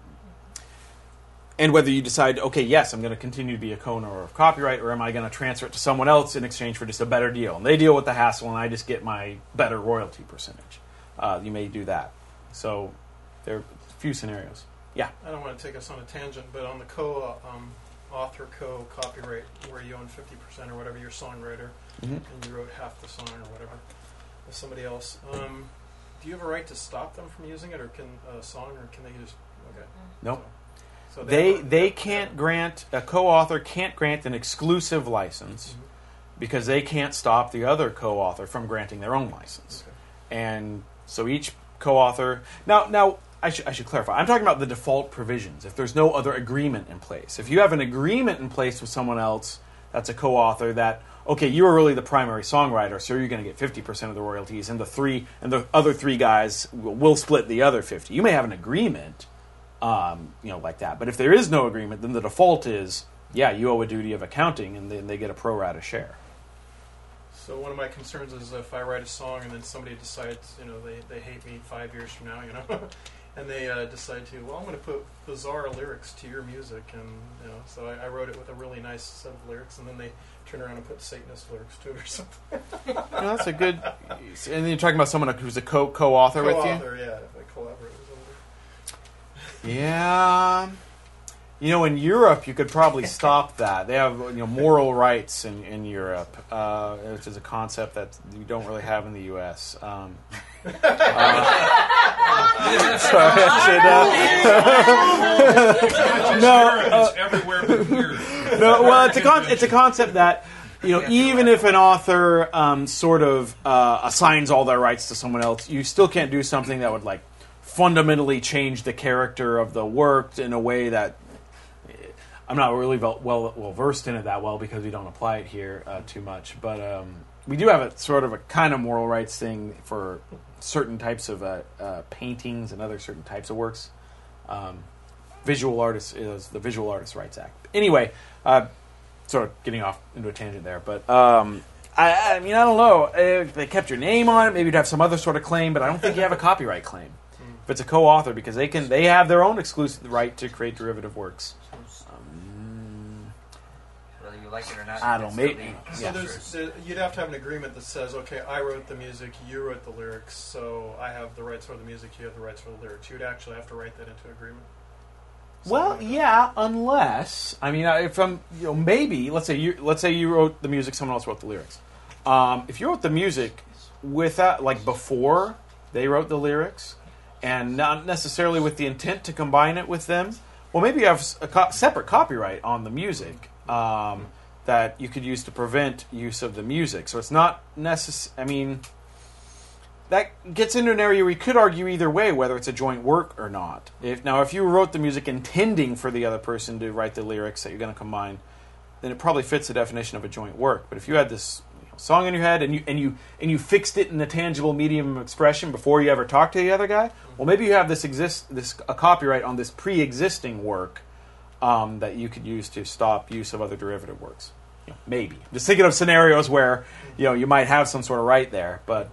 And whether you decide, okay, yes, I'm going to continue to be a co-owner of copyright, or am I going to transfer it to someone else in exchange for just a better deal? And they deal with the hassle, and I just get my better royalty percentage. Uh, you may do that. So there are a few scenarios. Yeah. I don't want to take us on a tangent, but on the co-author, co-copyright, where you own fifty percent or whatever, you're songwriter, Mm-hmm. and you wrote half the song or whatever with somebody else, um, do you have a right to stop them from using it, or can a song, or can they just, okay. Nope. So They have a- they have- can't grant, a co-author can't grant an exclusive license Mhm. because they can't stop the other co-author from granting their own license. Okay. And so each co-author... Now, now I, sh- I should clarify. I'm talking about the default provisions. If there's no other agreement in place. If you have an agreement in place with someone else that's a co-author that, okay, you are really the primary songwriter, so you're going to get fifty percent of the royalties, and the three and the other three guys will, will split the other fifty. You may have an agreement, um, you know, like that. But if there is no agreement, then the default is, yeah, you owe a duty of accounting, and then they get a pro rata share. So one of my concerns is if I write a song and then somebody decides, you know, they, they hate me five years from now, you know, and they uh, decide to, well, I'm going to put bizarre lyrics to your music, and, you know, so I, I wrote it with a really nice set of lyrics, and then they turn around and put Satanist lyrics to it or something. You know, that's a good... And then you're talking about someone who's a co- co-author with you? Co-author, yeah, if I collaborate with somebody. Yeah. You know, in Europe, you could probably stop that. They have, you know, moral rights in, in Europe, uh, which is a concept that you don't really have in the U S Um, uh, sorry, I should, uh, no, It's everywhere but here. no. Well, it's a con- it's a concept that, you know, even if an author um, sort of uh, assigns all their rights to someone else, you still can't do something that would like fundamentally change the character of the work in a way that. I'm not really well well, well versed in it that well because we don't apply it here uh, too much, but um, we do have a sort of a kind of moral rights thing for certain types of uh, uh, paintings and other certain types of works. Um, visual artists is the Visual Artists' Rights Act. Anyway, uh, sort of getting off into a tangent there, but um, I, I mean, I don't know. If they kept your name on it, maybe you'd have some other sort of claim, but I don't think you have a copyright claim if it's a co-author, because they can they have their own exclusive right to create derivative works. Um, Whether you like it or not. I you don't can know, still maybe- be- So Yeah. there's, there, you'd have to have an agreement that says, okay, I wrote the music, you wrote the lyrics, so I have the rights for the music, you have the rights for the lyrics. You'd actually have to write that into agreement. well, Something like that. yeah, unless I mean, I- if I'm, you know, maybe let's say you let's say you wrote the music, someone else wrote the lyrics. Um, if you wrote the music without, like, before they wrote the lyrics, and not necessarily with the intent to combine it with them, well, maybe you have s- a co- separate copyright on the music um, that you could use to prevent use of the music. So it's not necessary. I mean, that gets into an area where you could argue either way whether it's a joint work or not. If now, if you wrote the music intending for the other person to write the lyrics that you're going to combine, then it probably fits the definition of a joint work. But if you had this song in your head and you and you and you fixed it in a tangible medium of expression before you ever talked to the other guy, well, maybe you have this exist this a copyright on this pre-existing work um, that you could use to stop use of other derivative works. You know, maybe just thinking of scenarios where you know you might have some sort of right there, but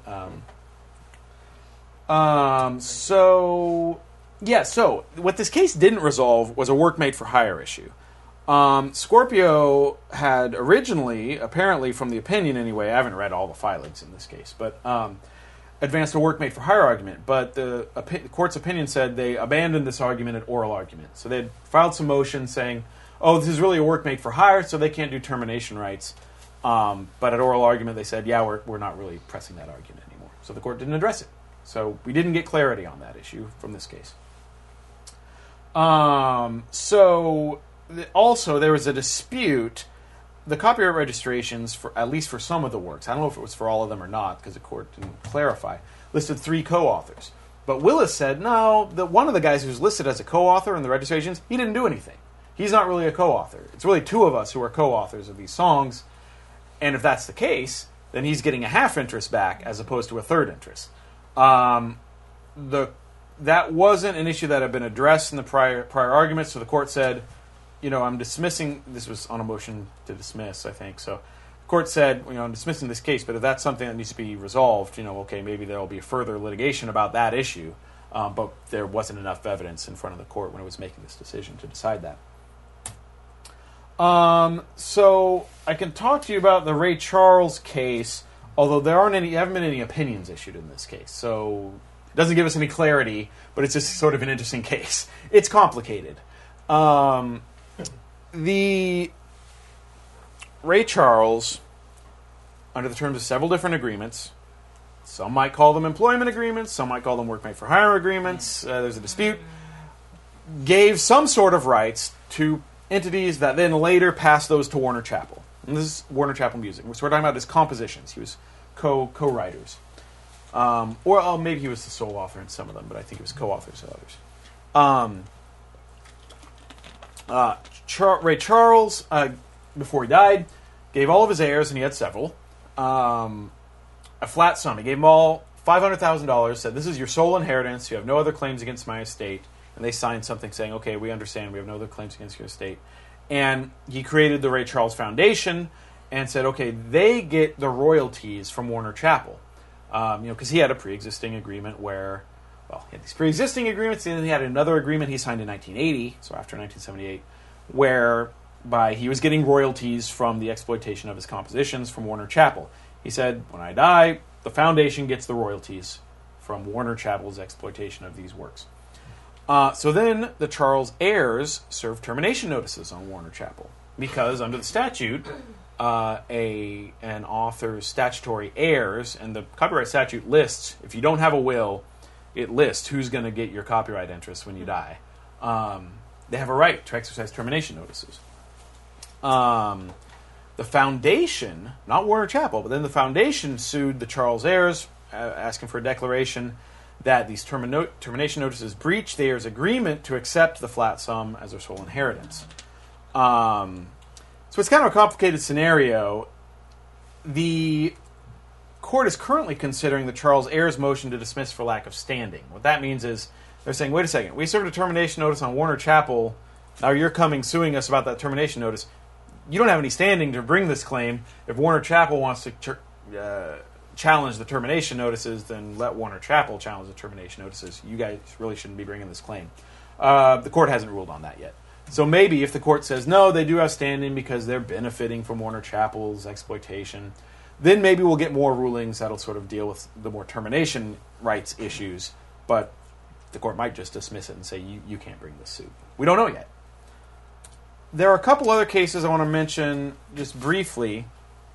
um, um, so yeah. So what this case didn't resolve was a work made for hire issue. Um, Scorpio had originally, apparently from the opinion anyway, I haven't read all the filings in this case, but um, advanced a work made for hire argument. But the, opi- the court's opinion said they abandoned this argument at oral argument. So they had filed some motion saying, oh, this is really a work made for hire, so they can't do termination rights. Um, but at oral argument they said, yeah, we're, we're not really pressing that argument anymore. So the court didn't address it. So we didn't get clarity on that issue from this case. Um, so... Also, there was a dispute. The copyright registrations, for at least for some of the works, I don't know if it was for all of them or not, because the court didn't clarify, listed three co-authors. But Willis said, no, the, one of the guys who's listed as a co-author in the registrations, he didn't do anything. He's not really a co-author. It's really two of us who are co-authors of these songs. And if that's the case, then he's getting a half interest back as opposed to a third interest. Um, the that wasn't an issue that had been addressed in the prior prior arguments, so the court said, you know, I'm dismissing, this was on a motion to dismiss, I think, so the court said, you know, I'm dismissing this case, but if that's something that needs to be resolved, you know, okay, maybe there will be further litigation about that issue, um, but there wasn't enough evidence in front of the court when it was making this decision to decide that. Um, so I can talk to you about the Ray Charles case, although there aren't any, haven't been any opinions issued in this case, so it doesn't give us any clarity, but it's just sort of an interesting case. It's complicated. Um... The Ray Charles, under the terms of several different agreements, some might call them employment agreements, some might call them work made for hire agreements, uh, there's a dispute, gave some sort of rights to entities that then later passed those to Warner Chappell. And this is Warner Chappell Music. So we're talking about his compositions. He was co, co-writers. Um, or oh, maybe he was the sole author in some of them, but I think he was co-authors of others. Um... Uh, Char- Ray Charles, uh, before he died, gave all of his heirs, and he had several, um, a flat sum. He gave them all five hundred thousand dollars, said, this is your sole inheritance, you have no other claims against my estate. And they signed something saying, okay, we understand, we have no other claims against your estate. And he created the Ray Charles Foundation and said, okay, they get the royalties from Warner Chappell. Um, you know, because he had a pre-existing agreement where... Well, he had these pre-existing agreements, and then he had another agreement he signed in nineteen eighty, so after nineteen seventy-eight, whereby he was getting royalties from the exploitation of his compositions from Warner Chappell. He said, when I die, the foundation gets the royalties from Warner Chappell's exploitation of these works. Uh, so then the Charles heirs served termination notices on Warner Chappell, because under the statute, uh, a an author's statutory heirs, and the copyright statute lists, if you don't have a will, it lists who's going to get your copyright interest when you die. Um, they have a right to exercise termination notices. Um, the foundation, not Warner Chappell, but then the foundation sued the Charles heirs, uh, asking for a declaration that these termino- termination notices breach the heirs' agreement to accept the flat sum as their sole inheritance. Um, so it's kind of a complicated scenario. The court is currently considering the Charles heirs' motion to dismiss for lack of standing. What that means is they're saying, wait a second, we served a termination notice on Warner Chappell, now you're coming suing us about that termination notice. you don't have any standing to bring this claim. If Warner Chappell wants to ter- uh, challenge the termination notices, then let Warner Chappell challenge the termination notices. You guys really shouldn't be bringing this claim. Uh, the court hasn't ruled on that yet. So maybe if the court says, no, they do have standing because they're benefiting from Warner Chappell's exploitation, then maybe we'll get more rulings that'll sort of deal with the more termination rights issues. But the court might just dismiss it and say, you, you can't bring this suit. We don't know yet. There are a couple other cases I want to mention just briefly.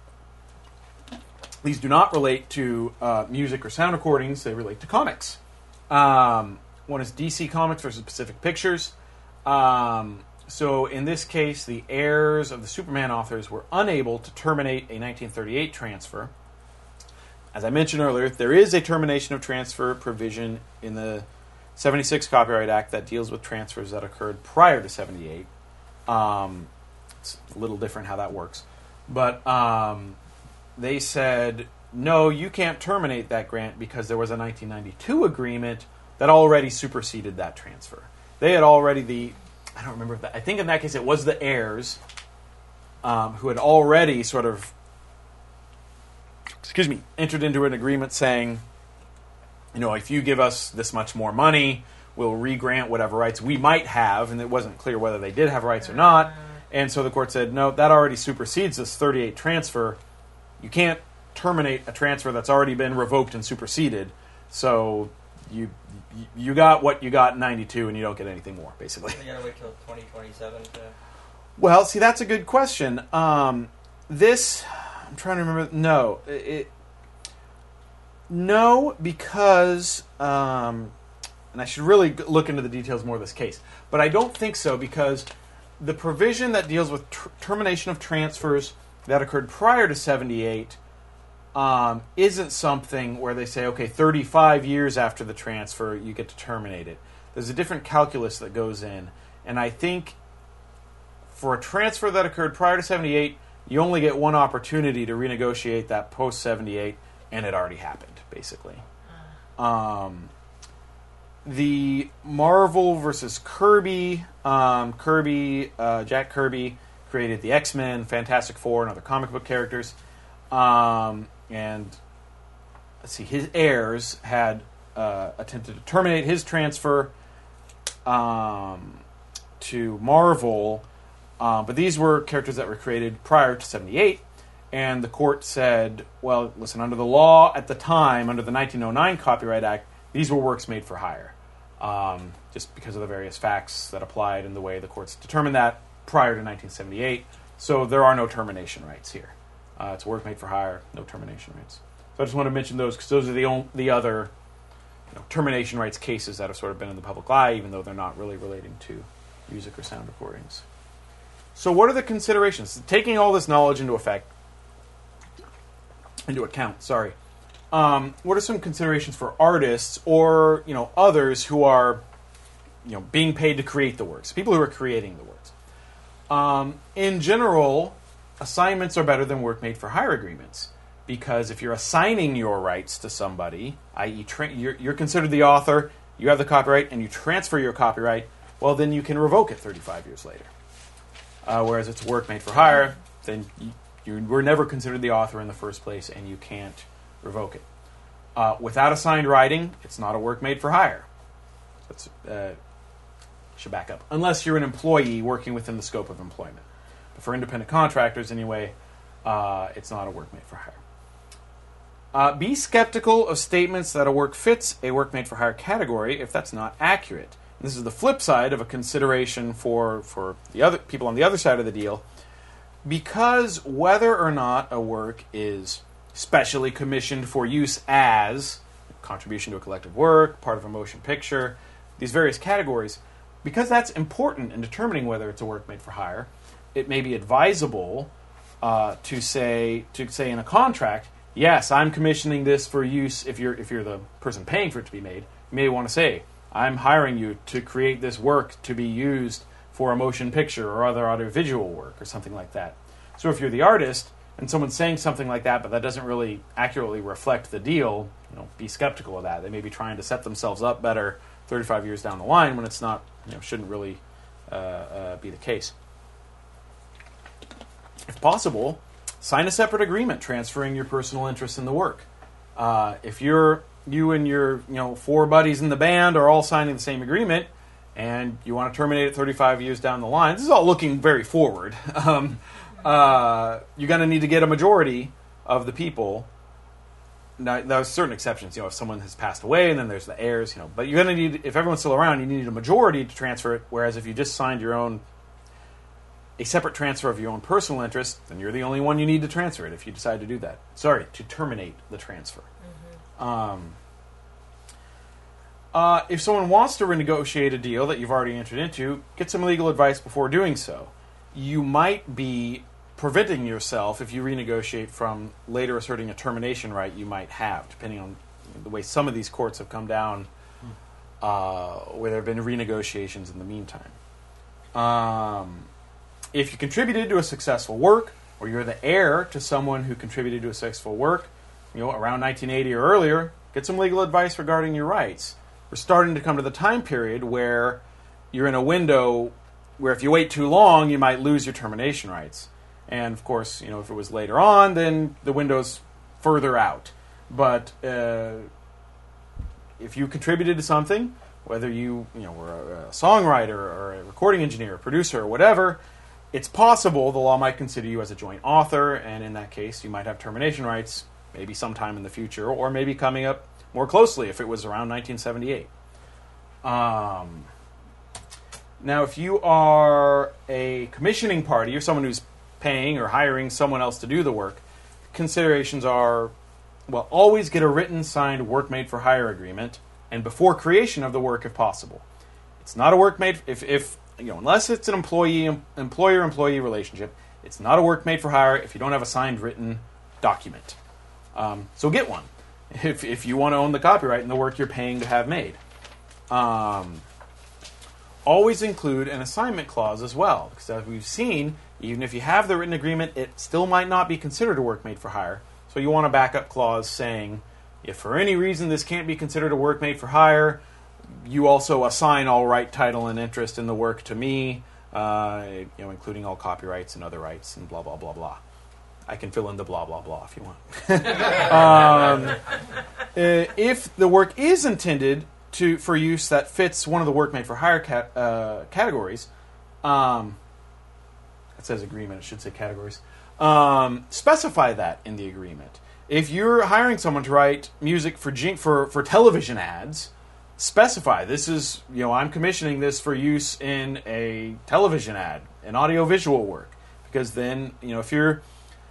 These do not relate to uh, music or sound recordings. They relate to comics. Um, one is D C Comics versus Pacific Pictures. Um, so in this case, the heirs of the Superman authors were unable to terminate a nineteen thirty-eight transfer. As I mentioned earlier, there is a termination of transfer provision in the seventy-six Copyright Act that deals with transfers that occurred prior to seventy-eight. Um, it's a little different how that works. But um, they said, no, you can't terminate that grant because there was a nineteen ninety-two agreement that already superseded that transfer. They had already, the, I don't remember, if that, I think in that case it was the heirs um, who had already sort of, excuse me, entered into an agreement saying, you know, if you give us this much more money, we'll re-grant whatever rights we might have, and it wasn't clear whether they did have rights or not. And so the court said, no, that already supersedes this thirty-eight transfer. You can't terminate a transfer that's already been revoked and superseded. So you you got what you got in ninety-two, and you don't get anything more, basically. You gotta wait till twenty twenty-seven to... Well, see, that's a good question. Um, this, I'm trying to remember. No, it, no, because, um, and I should really look into the details more of this case, but I don't think so, because the provision that deals with tr- termination of transfers that occurred prior to seventy-eight um, isn't something where they say, okay, thirty-five years after the transfer, you get to terminate it. There's a different calculus that goes in, and I think for a transfer that occurred prior to seventy-eight, you only get one opportunity to renegotiate that post seventy-eight, and it already happened, basically. Um, the Marvel versus Kirby, um, Kirby, uh, Jack Kirby created the X-Men, Fantastic Four, and other comic book characters. Um, and let's see, his heirs had uh, attempted to terminate his transfer um, to Marvel, uh, but these were characters that were created prior to seventy-eight. And the court said, well, listen, under the law at the time, under the nineteen oh nine Copyright Act, these were works made for hire. Um, just because of the various facts that applied and the way the courts determined that prior to nineteen seventy-eight. So there are no termination rights here. Uh, it's work made for hire, no termination rights. So I just want to mention those because those are the only, the other you know, termination rights cases that have sort of been in the public eye, even though they're not really relating to music or sound recordings. So what are the considerations? Taking all this knowledge into effect, into account, sorry. Um, what are some considerations for artists or you know others who are you know being paid to create the works, people who are creating the works? Um, in general, assignments are better than work made for hire agreements because if you're assigning your rights to somebody, that is, tra- you're, you're considered the author, you have the copyright, and you transfer your copyright, well, then you can revoke it thirty-five years later. Uh, whereas it's work made for hire, then you, you were never considered the author in the first place, and you can't revoke it. Uh, without assigned writing, it's not a work made for hire. That's uh, should back up. Unless you're an employee working within the scope of employment. But for independent contractors, anyway, uh, it's not a work made for hire. Uh, be skeptical of statements that a work fits a work made for hire category if that's not accurate. And this is the flip side of a consideration for, for the other people on the other side of the deal. Because whether or not a work is specially commissioned for use as contribution to a collective work, part of a motion picture, these various categories, because that's important in determining whether it's a work made for hire, it may be advisable uh, to say to say in a contract, yes, I'm commissioning this for use. If you're if you're the person paying for it to be made, you may want to say, I'm hiring you to create this work to be used for a motion picture or other audiovisual work or something like that. So if you're the artist and someone's saying something like that, but that doesn't really accurately reflect the deal, you know, be skeptical of that. They may be trying to set themselves up better thirty-five years down the line when it's not, you know, shouldn't really uh, uh, be the case. if possible, sign a separate agreement transferring your personal interest in the work. Uh, if you're you and your you know four buddies in the band are all signing the same agreement, and you want to terminate it thirty-five years down the line, this is all looking very forward. Um, uh, you're going to need to get a majority of the people. Now, there are certain exceptions, you know, if someone has passed away, and then there's the heirs, you know. But you're going to need, if everyone's still around, you need a majority to transfer it. Whereas if you just signed your own, a separate transfer of your own personal interest, then you're the only one you need to transfer it if you decide to do that. Sorry, to terminate the transfer. Mm-hmm. Um, uh, if someone wants to renegotiate a deal that you've already entered into, get some legal advice before doing so. You might be preventing yourself, if you renegotiate, from later asserting a termination right you might have, depending on the way some of these courts have come down, uh, where there have been renegotiations in the meantime. Um, if you contributed to a successful work, or you're the heir to someone who contributed to a successful work, you know, around nineteen eighty or earlier, get some legal advice regarding your rights. We're starting to come to the time period where you're in a window where if you wait too long, you might lose your termination rights. And, of course, you know, if it was later on, then the window's further out. But uh, if you contributed to something, whether you, you know, were a, a songwriter or a recording engineer, a producer, or whatever, it's possible the law might consider you as a joint author, and in that case, you might have termination rights maybe sometime in the future, or maybe coming up more closely if it was around nineteen seventy-eight. Um, now, if you are a commissioning party, or someone who's paying or hiring someone else to do the work, considerations are, well, always get a written, signed work made for hire agreement, and before creation of the work if possible. It's not a work made, if, if you know, unless it's an employee employer-employee relationship, it's not a work made for hire if you don't have a signed written document. Um, so get one if, if you want to own the copyright in the work you're paying to have made. Um, always include an assignment clause as well, because as we've seen, even if you have the written agreement, it still might not be considered a work made for hire. So you want a backup clause saying, if for any reason this can't be considered a work made for hire, you also assign all right, title, and interest in the work to me, uh, you know, including all copyrights and other rights and blah, blah, blah, blah. I can fill in the blah, blah, blah if you want. um, uh, if the work is intended to for use that fits one of the work made for hire cat, uh, categories, um, it says agreement, it should say categories, um, specify that in the agreement. If you're hiring someone to write music for for for television ads, specify this is, you know, I'm commissioning this for use in a television ad, an audio-visual work. Because then, you know, if you're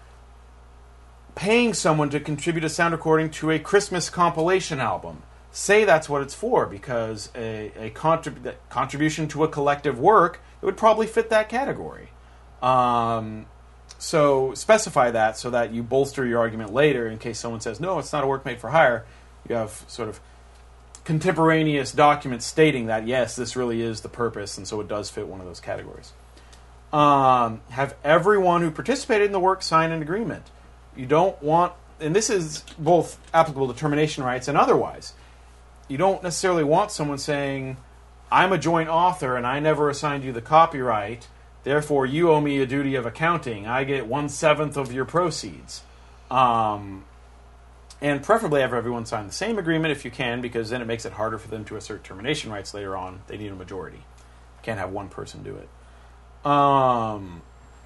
paying someone to contribute a sound recording to a Christmas compilation album, say that's what it's for, because a, a contrib- contribution to a collective work, it would probably fit that category. Um, so specify that so that you bolster your argument later in case someone says, no, it's not a work made for hire. You have sort of contemporaneous documents stating that, yes, this really is the purpose, and so it does fit one of those categories. Um, have everyone who participated in the work sign an agreement. You don't want, and this is both applicable to termination rights and otherwise, you don't necessarily want someone saying, I'm a joint author and I never assigned you the copyright, therefore you owe me a duty of accounting. I get one-seventh of your proceeds. Um, and preferably have everyone sign the same agreement if you can, because then it makes it harder for them to assert termination rights later on. They need a majority. Can't have one person do it. Um,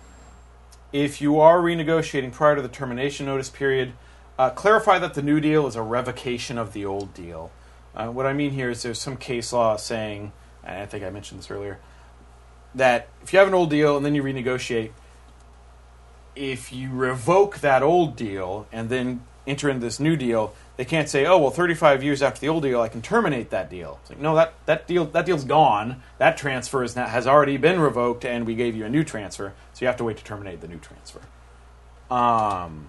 if you are renegotiating prior to the termination notice period, uh, clarify that the new deal is a revocation of the old deal. Uh, what I mean here is there's some case law saying, and I think I mentioned this earlier, that if you have an old deal and then you renegotiate, if you revoke that old deal and then enter into this new deal, they can't say, oh, well, thirty-five years after the old deal, I can terminate that deal. It's like, no, that, that deal that deal's gone. That transfer is now, has already been revoked, and we gave you a new transfer, so you have to wait to terminate the new transfer. Um,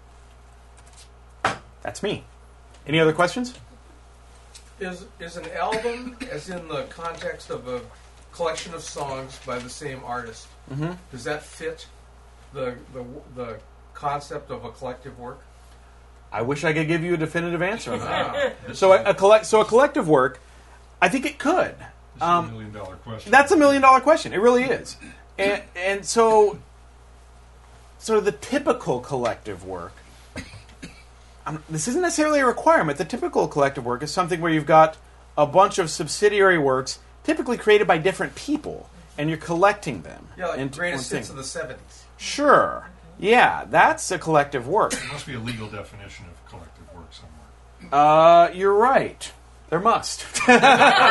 that's me. Any other questions? Is is an album, as in the context of a collection of songs by the same artist, Mm-hmm. does that fit the the the concept of a collective work? I wish I could give you a definitive answer on that. Ah. So a, a collect, so a collective work, I think it could. It's a Um, million dollar question. That's a million dollar question. It really is. And and so sort of the typical collective work, um, this isn't necessarily a requirement. The typical collective work is something where you've got a bunch of subsidiary works, typically created by different people, and you're collecting them. Yeah, like into greatest one hits thing. of the seventies. Sure. Yeah, that's a collective work. There must be a legal definition of collective work somewhere. Uh, you're right. There must. you know,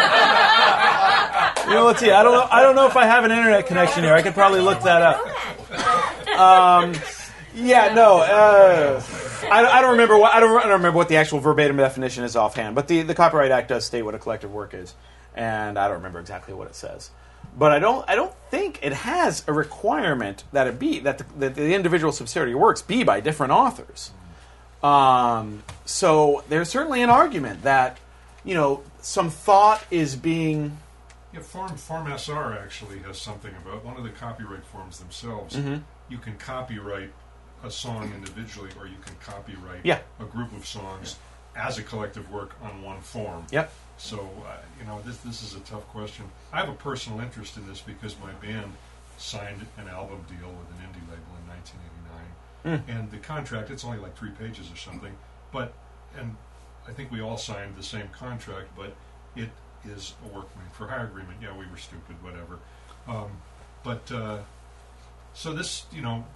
let's see. I don't know. I don't know if I have an internet connection here. I could probably look that up. Um, yeah, no. Uh, I, I don't remember what I don't, I don't remember what the actual verbatim definition is offhand. But the, the Copyright Act does state what a collective work is, and I don't remember exactly what it says. But I don't. I don't think it has a requirement that it be that the, that the individual subsidiary works be by different authors. Um, so there's certainly an argument that, you know, some thought is being. Yeah, Form Form S R actually has something about one of the copyright forms themselves. Mm-hmm. You can copyright a song individually, or you can copyright Yeah. a group of songs as a collective work on one form. Yep. So, uh, you know, this this is a tough question. I have a personal interest in this because my band signed an album deal with an indie label in nineteen eighty-nine. Mm. And the contract, it's only like three pages or something, but, and I think we all signed the same contract, but it is a work made for hire agreement. Yeah, we were stupid, whatever. Um, but, uh, so this, you know,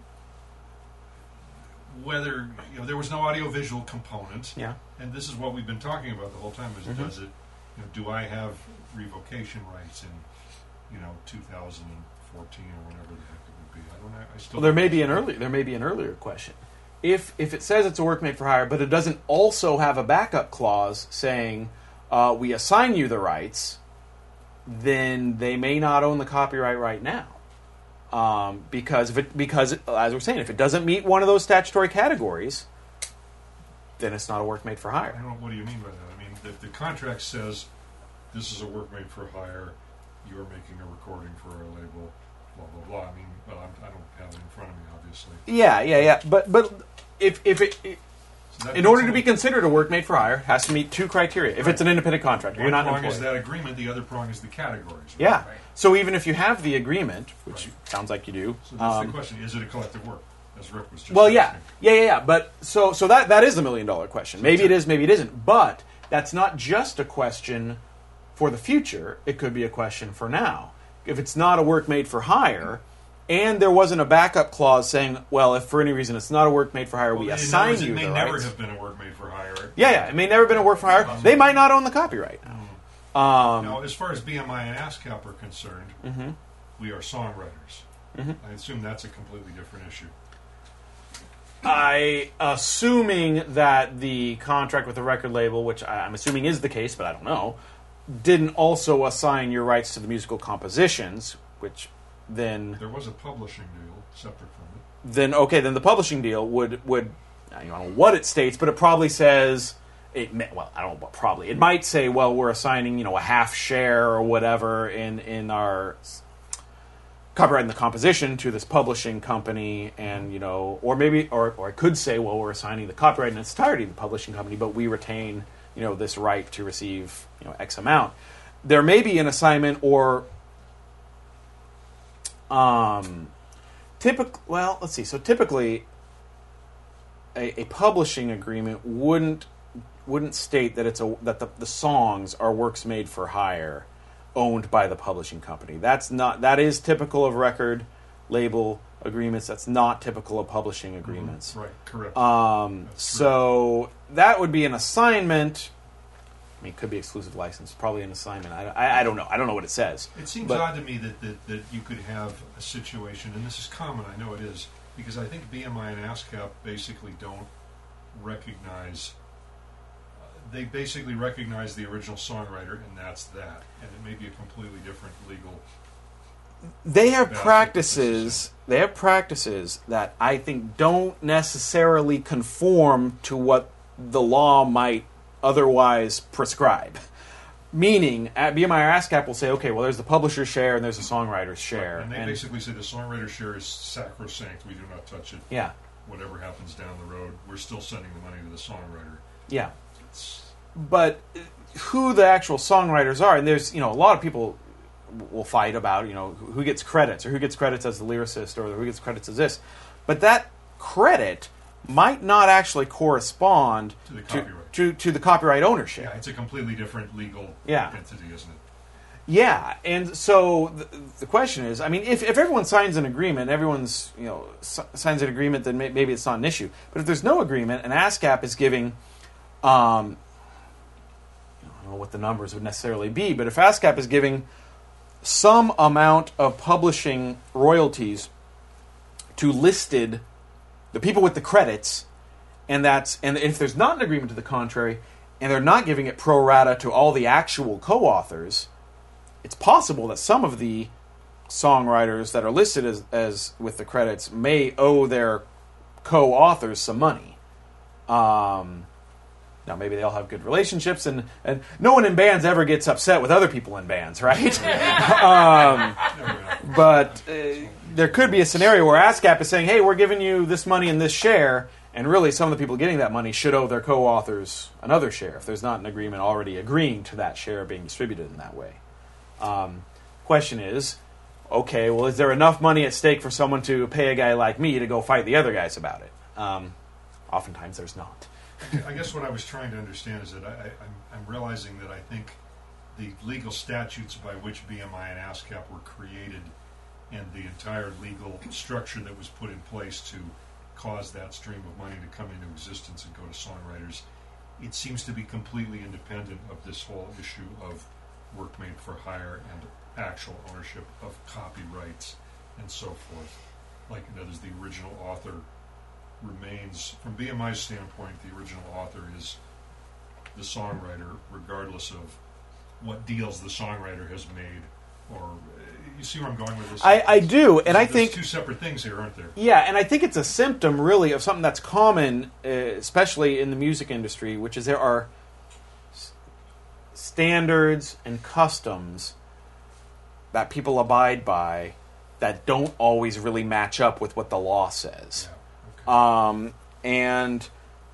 whether, you know, there was no audiovisual component. Yeah. And this is what we've been talking about the whole time, is Mhm. does it, you know, do I have revocation rights in, you know, two thousand fourteen or whenever the heck it would be? I don't know. I still Well, there don't may be an understand. early. There may be an earlier question. If if it says it's a work made for hire, but it doesn't also have a backup clause saying uh, we assign you the rights, then they may not own the copyright right now. Um, because if it, because as we're saying, if it doesn't meet one of those statutory categories, then it's not a work made for I hire. don't know, what do you mean by that? I mean, the, the contract says this is a work made for hire, you're making a recording for our label, blah, blah, blah. I mean, well, I'm, I don't have it in front of me, obviously. Yeah, yeah, yeah. But but if if it, it So that in order to makes be it- considered a work made for hire, it has to meet two criteria. If it's an independent contractor, One you're not an prong is employee. that agreement, the other prong is the categories. right? Yeah. Right. So even if you have the agreement, which Right. sounds like you do, So that's um, the question, is it a collective work? As Rick was just well, yeah, asking. yeah, yeah, yeah. But so so that that is the million dollar question. Maybe it is, maybe it isn't. But that's not just a question for the future. It could be a question for now. If it's not a work made for hire, and there wasn't a backup clause saying, well, if for any reason it's not a work made for hire, Well, we in other assign words, you it may the never rights. have been a work made for hire. Yeah, yeah. It may never have been a work for hire. They might not own the copyright. Um, Now, as far as B M I and ASCAP are concerned, mhm. we are songwriters. Mhm. I assume that's a completely different issue. I, assuming that the contract with the record label, which I- I'm assuming is the case, but I don't know, didn't also assign your rights to the musical compositions, which then, There was a publishing deal separate from it. then okay, then the publishing deal would would I don't know what it states, but it probably says it. may- Well, I don't know what probably it might say. Well, we're assigning you know a half share or whatever in in our copyright in the composition to this publishing company, and you know, or maybe, or or I could say, well, we're assigning the copyright in its entirety to the publishing company, but we retain you know this right to receive you know X amount. There may be an assignment or um, typical. Well, let's see. So typically, a, a publishing agreement wouldn't wouldn't state that it's a that the, the songs are works made for hire, owned by the publishing company. That's not that is typical of record label agreements. That's not typical of publishing agreements. Right, correct. Um, That's so that would be an assignment. I mean, it could be exclusive license. Probably an assignment. I, I, I don't know. I don't know what it says. It seems but- odd to me that, that, that you could have a situation, and this is common, I know it is, because I think B M I and ASCAP basically don't recognize, uh, they basically recognize the original songwriter, and that's that. And it may be a completely different legal. They have That's practices. They have practices that I think don't necessarily conform to what the law might otherwise prescribe. Meaning, at B M I or ASCAP will say, okay, well, there's the publisher's share and there's the songwriter's share. And they And- basically say the songwriter share is sacrosanct. We do not touch it. yeah, Whatever happens down the road, we're still sending the money to the songwriter. yeah. It's, But who the actual songwriters are, and there's, you know, a lot of people will fight about, you know, who gets credits or who gets credits as the lyricist or who gets credits as this. but that credit might not actually correspond To the to, copyright. to, to the copyright ownership. Yeah, it's a completely different legal Yeah. entity, isn't it? Yeah, and so the, the question is, I mean, if, if everyone signs an agreement, everyone's, you know, s- signs an agreement, then may, maybe it's not an issue. But if there's no agreement, and ASCAP is giving, um, I don't know what the numbers would necessarily be, but if ASCAP is giving some amount of publishing royalties to listed, the people with the credits, and that's, and if there's not an agreement to the contrary, and they're not giving it pro rata to all the actual co-authors, it's possible that some of the songwriters that are listed as, as with the credits may owe their co-authors some money. Um, now, maybe they all have good relationships, and, and no one in bands ever gets upset with other people in bands, right? um, but uh, there could be a scenario where ASCAP is saying, hey, we're giving you this money and this share, and really some of the people getting that money should owe their co-authors another share if there's not an agreement already agreeing to that share being distributed in that way. Um, question is, okay, well, is there enough money at stake for someone to pay a guy like me to go fight the other guys about it? Um, oftentimes there's not. I guess what I was trying to understand is that I, I, I'm, I'm realizing that I think the legal statutes by which B M I and ASCAP were created and the entire legal structure that was put in place to cause that stream of money to come into existence and go to songwriters, it seems to be completely independent of this whole issue of work made for hire and actual ownership of copyrights and so forth. Like, in other words, the original author remains, from B M I's standpoint, the original author is the songwriter, regardless of what deals the songwriter has made. Or, uh, you see where I'm going with this? I, I do, and I There's think... two separate things here, aren't there? Yeah, and I think it's a symptom, really, of something that's common, uh, especially in the music industry, which is there are s- standards and customs that people abide by that don't always really match up with what the law says. Yeah, okay. Um, and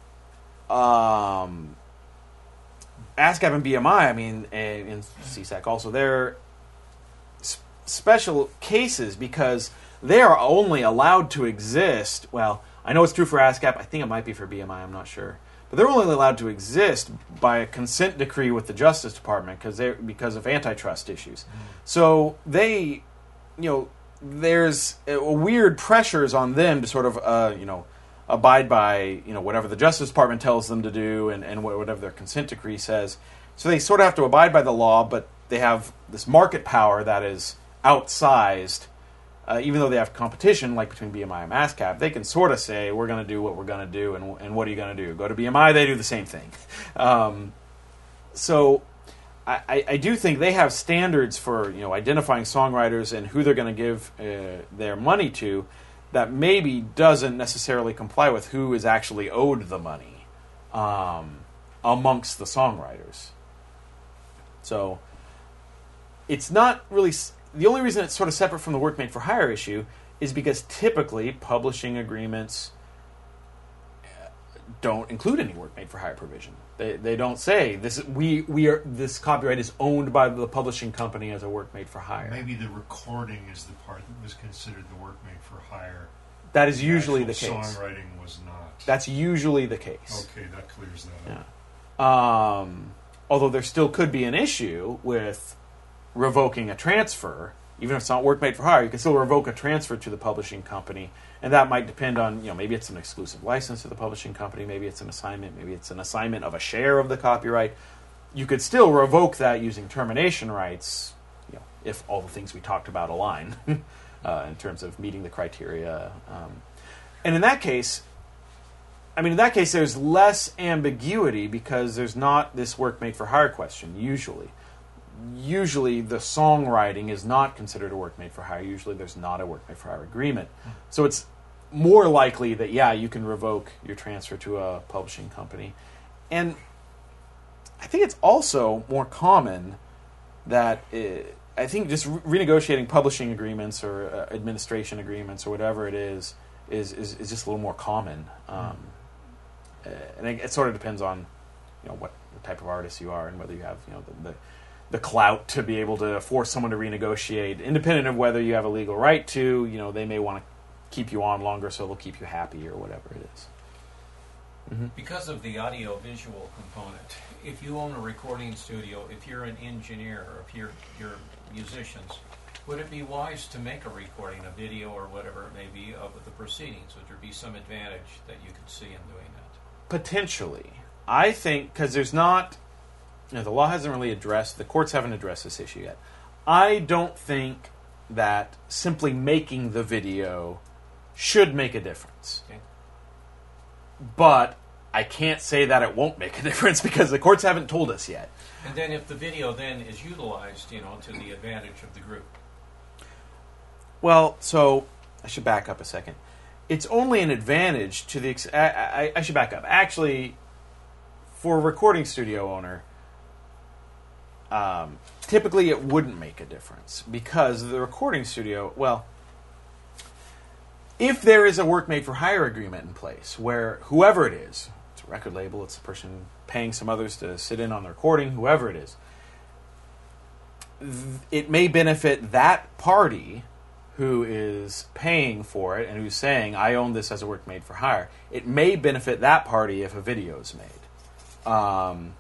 um, ASCAP and B M I, I mean, and, and C S A C also, they're s- special cases because they are only allowed to exist. Well, I know it's true for ASCAP. I think it might be for B M I. I'm not sure. But they're only allowed to exist by a consent decree with the Justice Department because they because of antitrust issues. Mm. So they, you know, there's uh, weird pressures on them to sort of, uh, you know, abide by, you know, whatever the Justice Department tells them to do and, and whatever their consent decree says. So they sort of have to abide by the law, but they have this market power that is outsized. Uh, even though they have competition, like between B M I and ASCAP, they can sort of say, we're going to do what we're going to do, and, and what are you going to do? Go to B M I, they do the same thing. Um, so I, I, I do think they have standards for, you know, identifying songwriters and who they're going to give uh, their money to that maybe doesn't necessarily comply with who is actually owed the money um, amongst the songwriters. So it's not really... S- the only reason it's sort of separate from the work made for hire issue is because typically publishing agreements don't include any work made for hire provision. They they don't say this we we are this copyright is owned by the publishing company as a work made for hire. Maybe the recording is the part that was considered the work made for hire. That is usually the Actual case. Songwriting was not. That's usually the case. Okay, that clears that up. Yeah. Um, although there still could be an issue with revoking a transfer, even if it's not work made for hire, you can still revoke a transfer to the publishing company, and that might depend on, you know, maybe it's an exclusive license to the publishing company, maybe it's an assignment, maybe it's an assignment of a share of the copyright. You could still revoke that using termination rights, you know, if all the things we talked about align uh, in terms of meeting the criteria. Um, and in that case, I mean, in that case, there's less ambiguity because there's not this work made for hire question, usually. Usually the songwriting is not considered a work made for hire. Usually there's not a work made for hire agreement. So it's more likely that, yeah, you can revoke your transfer to a publishing company. And I think it's also more common that, it, I think just re- renegotiating publishing agreements or uh, administration agreements or whatever it is, is, is, is just a little more common. Um, uh, and it, it sort of depends on, you know, what, what type of artist you are and whether you have, you know, the, the the clout to be able to force someone to renegotiate, independent of whether you have a legal right to. You know, they may want to keep you on longer, so they'll keep you happy or whatever it is. Mm-hmm. Because of the audio-visual component, if you own a recording studio, if you're an engineer, or if you're, you're musicians, would it be wise to make a recording, a video or whatever it may be, of the proceedings? Would there be some advantage that you could see in doing that? Potentially. I think, because there's not, you know, the law hasn't really addressed, the courts haven't addressed this issue yet. I don't think that simply making the video should make a difference. Okay. But I can't say that it won't make a difference because the courts haven't told us yet. And then if the video then is utilized, you know, to the advantage of the group. Well, so I should back up a second. It's only an advantage to the... Ex- I, I, I should back up. Actually, for a recording studio owner, um, typically it wouldn't make a difference because the recording studio... Well, if there is a work made for hire agreement in place where whoever it is, it's a record label, it's a person paying some others to sit in on the recording, whoever it is, it may benefit that party who is paying for it and who's saying, I own this as a work made for hire. It may benefit that party if a video is made. Um,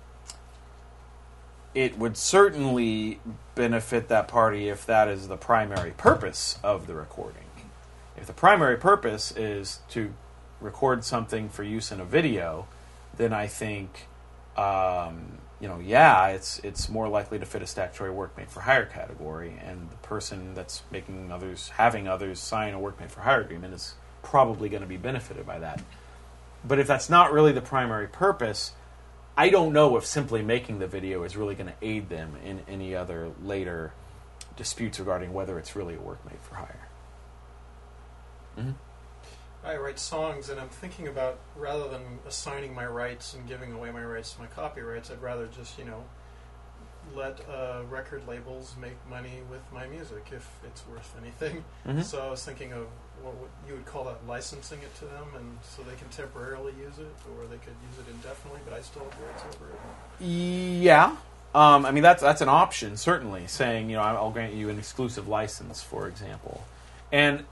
it would certainly benefit that party if that is the primary purpose of the recording. If the primary purpose is to record something for use in a video, then I think, um, you know, yeah, it's it's more likely to fit a statutory work made for hire category, and the person that's making others, having others sign a work made for hire agreement is probably going to be benefited by that. But if that's not really the primary purpose, I don't know if simply making the video is really going to aid them in any other later disputes regarding whether it's really a work made for hire. Mm-hmm. I write songs, and I'm thinking about, rather than assigning my rights and giving away my rights to my copyrights, I'd rather just, you know, let uh, record labels make money with my music if it's worth anything. Mm-hmm. So I was thinking of what would, you would call that licensing it to them, and so they can temporarily use it, or they could use it indefinitely, but I still have rights over it. Yeah. Um, I mean, that's that's an option, certainly, saying, you know, I'll grant you an exclusive license, for example. And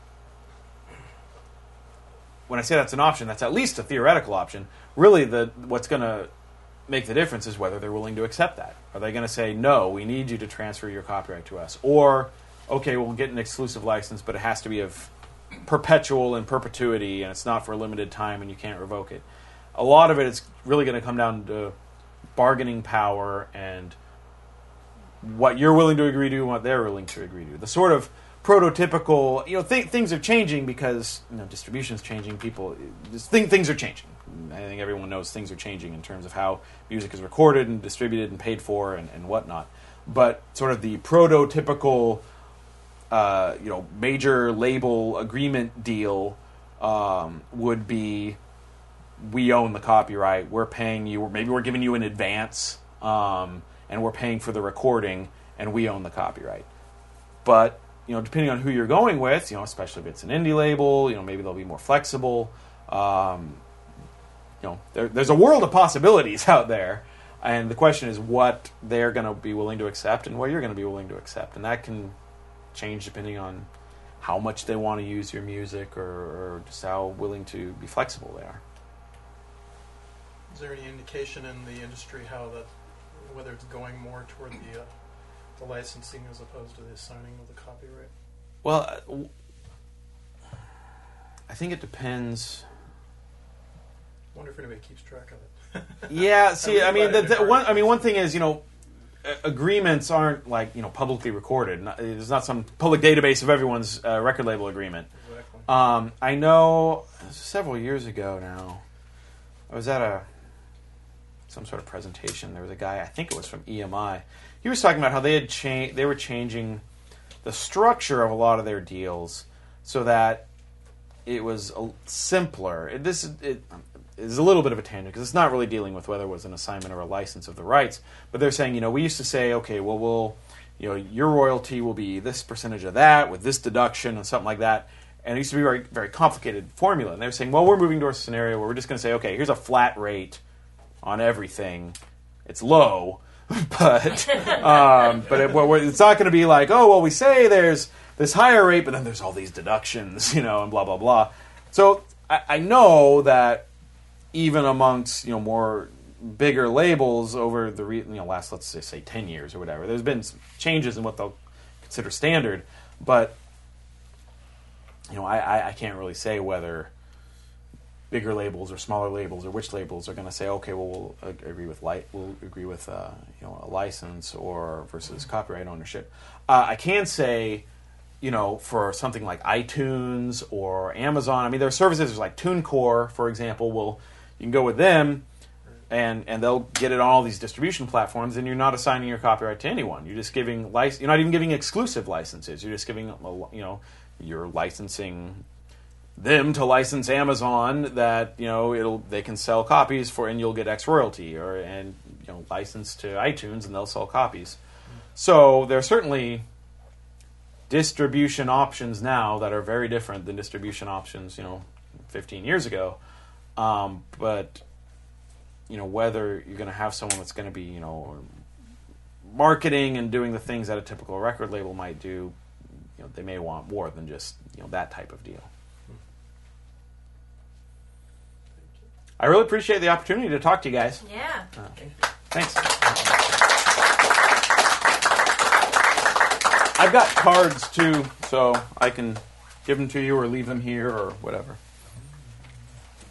when I say that's an option, that's at least a theoretical option. Really, the what's going to make the difference is whether they're willing to accept that. Are they going to say, no, we need you to transfer your copyright to us? Or, okay, we'll get an exclusive license, but it has to be of perpetual in perpetuity, and it's not for a limited time, and you can't revoke it. A lot of it is really going to come down to bargaining power and what you're willing to agree to and what they're willing to agree to. The sort of prototypical, you know, th- things are changing because, you know, distribution's changing. People, th- things are changing. I think everyone knows things are changing in terms of how music is recorded and distributed and paid for and, and whatnot. But sort of the prototypical, uh, you know, major label agreement deal um, would be, we own the copyright, we're paying you, or maybe we're giving you an advance, um, and we're paying for the recording, and we own the copyright. But, you know, depending on who you're going with, you know, especially if it's an indie label, you know, maybe they'll be more flexible. Um, you know, there, there's a world of possibilities out there, and the question is what they're going to be willing to accept and what you're going to be willing to accept, and that can change depending on how much they want to use your music or, or just how willing to be flexible they are. Is there any indication in the industry how that, whether it's going more toward the uh, the licensing as opposed to the assigning of the copyright? Well, uh, I think it depends. I wonder if anybody keeps track of it. Yeah, see, I mean, the, the Everybody- one. I mean, one thing is, you know, a- agreements aren't like, you know, publicly recorded. Not, there's not some public database of everyone's uh, record label agreement. Exactly. Um, I know several years ago now, I was at a some sort of presentation. There was a guy, I think it was from E M I. He was talking about how they had changed. They were changing the structure of a lot of their deals so that it was a, simpler. It, this it is a little bit of a tangent because it's not really dealing with whether it was an assignment or a license of the rights. But they're saying, you know, we used to say, okay, well, we'll, you know, your royalty will be this percentage of that with this deduction and something like that. And it used to be a very, very complicated formula. And they were saying, well, we're moving to a scenario where we're just going to say, okay, here's a flat rate on everything. It's low, but um, but it, well, it's not going to be like, oh, well, we say there's this higher rate, but then there's all these deductions, you know, and blah blah blah. So I, I know that even amongst, you know, more bigger labels over the re, you know last, let's say, say ten years or whatever, there's been some changes in what they'll consider standard, but you know I, I, I can't really say whether bigger labels or smaller labels or which labels are going to say, okay, well, we'll ag- agree with li- we'll agree with uh, you know a license or versus copyright ownership. Uh, I can say, you know, for something like iTunes or Amazon, I mean, there are services like TuneCore, for example. Will you can go with them, and and they'll get it on all these distribution platforms, and you're not assigning your copyright to anyone. You're just giving lic- You're not even giving exclusive licenses. You're just giving, you know, you're licensing them to license Amazon that, you know, it'll they can sell copies for, and you'll get X royalty, or and you know license to iTunes and they'll sell copies. So there are certainly distribution options now that are very different than distribution options, you know, fifteen years ago. Um, but you know whether you're going to have someone that's going to be, you know, marketing and doing the things that a typical record label might do, you know, they may want more than just, you know, that type of deal. I really appreciate the opportunity to talk to you guys. Yeah. Uh, thanks. I've got cards too, so I can give them to you or leave them here or whatever.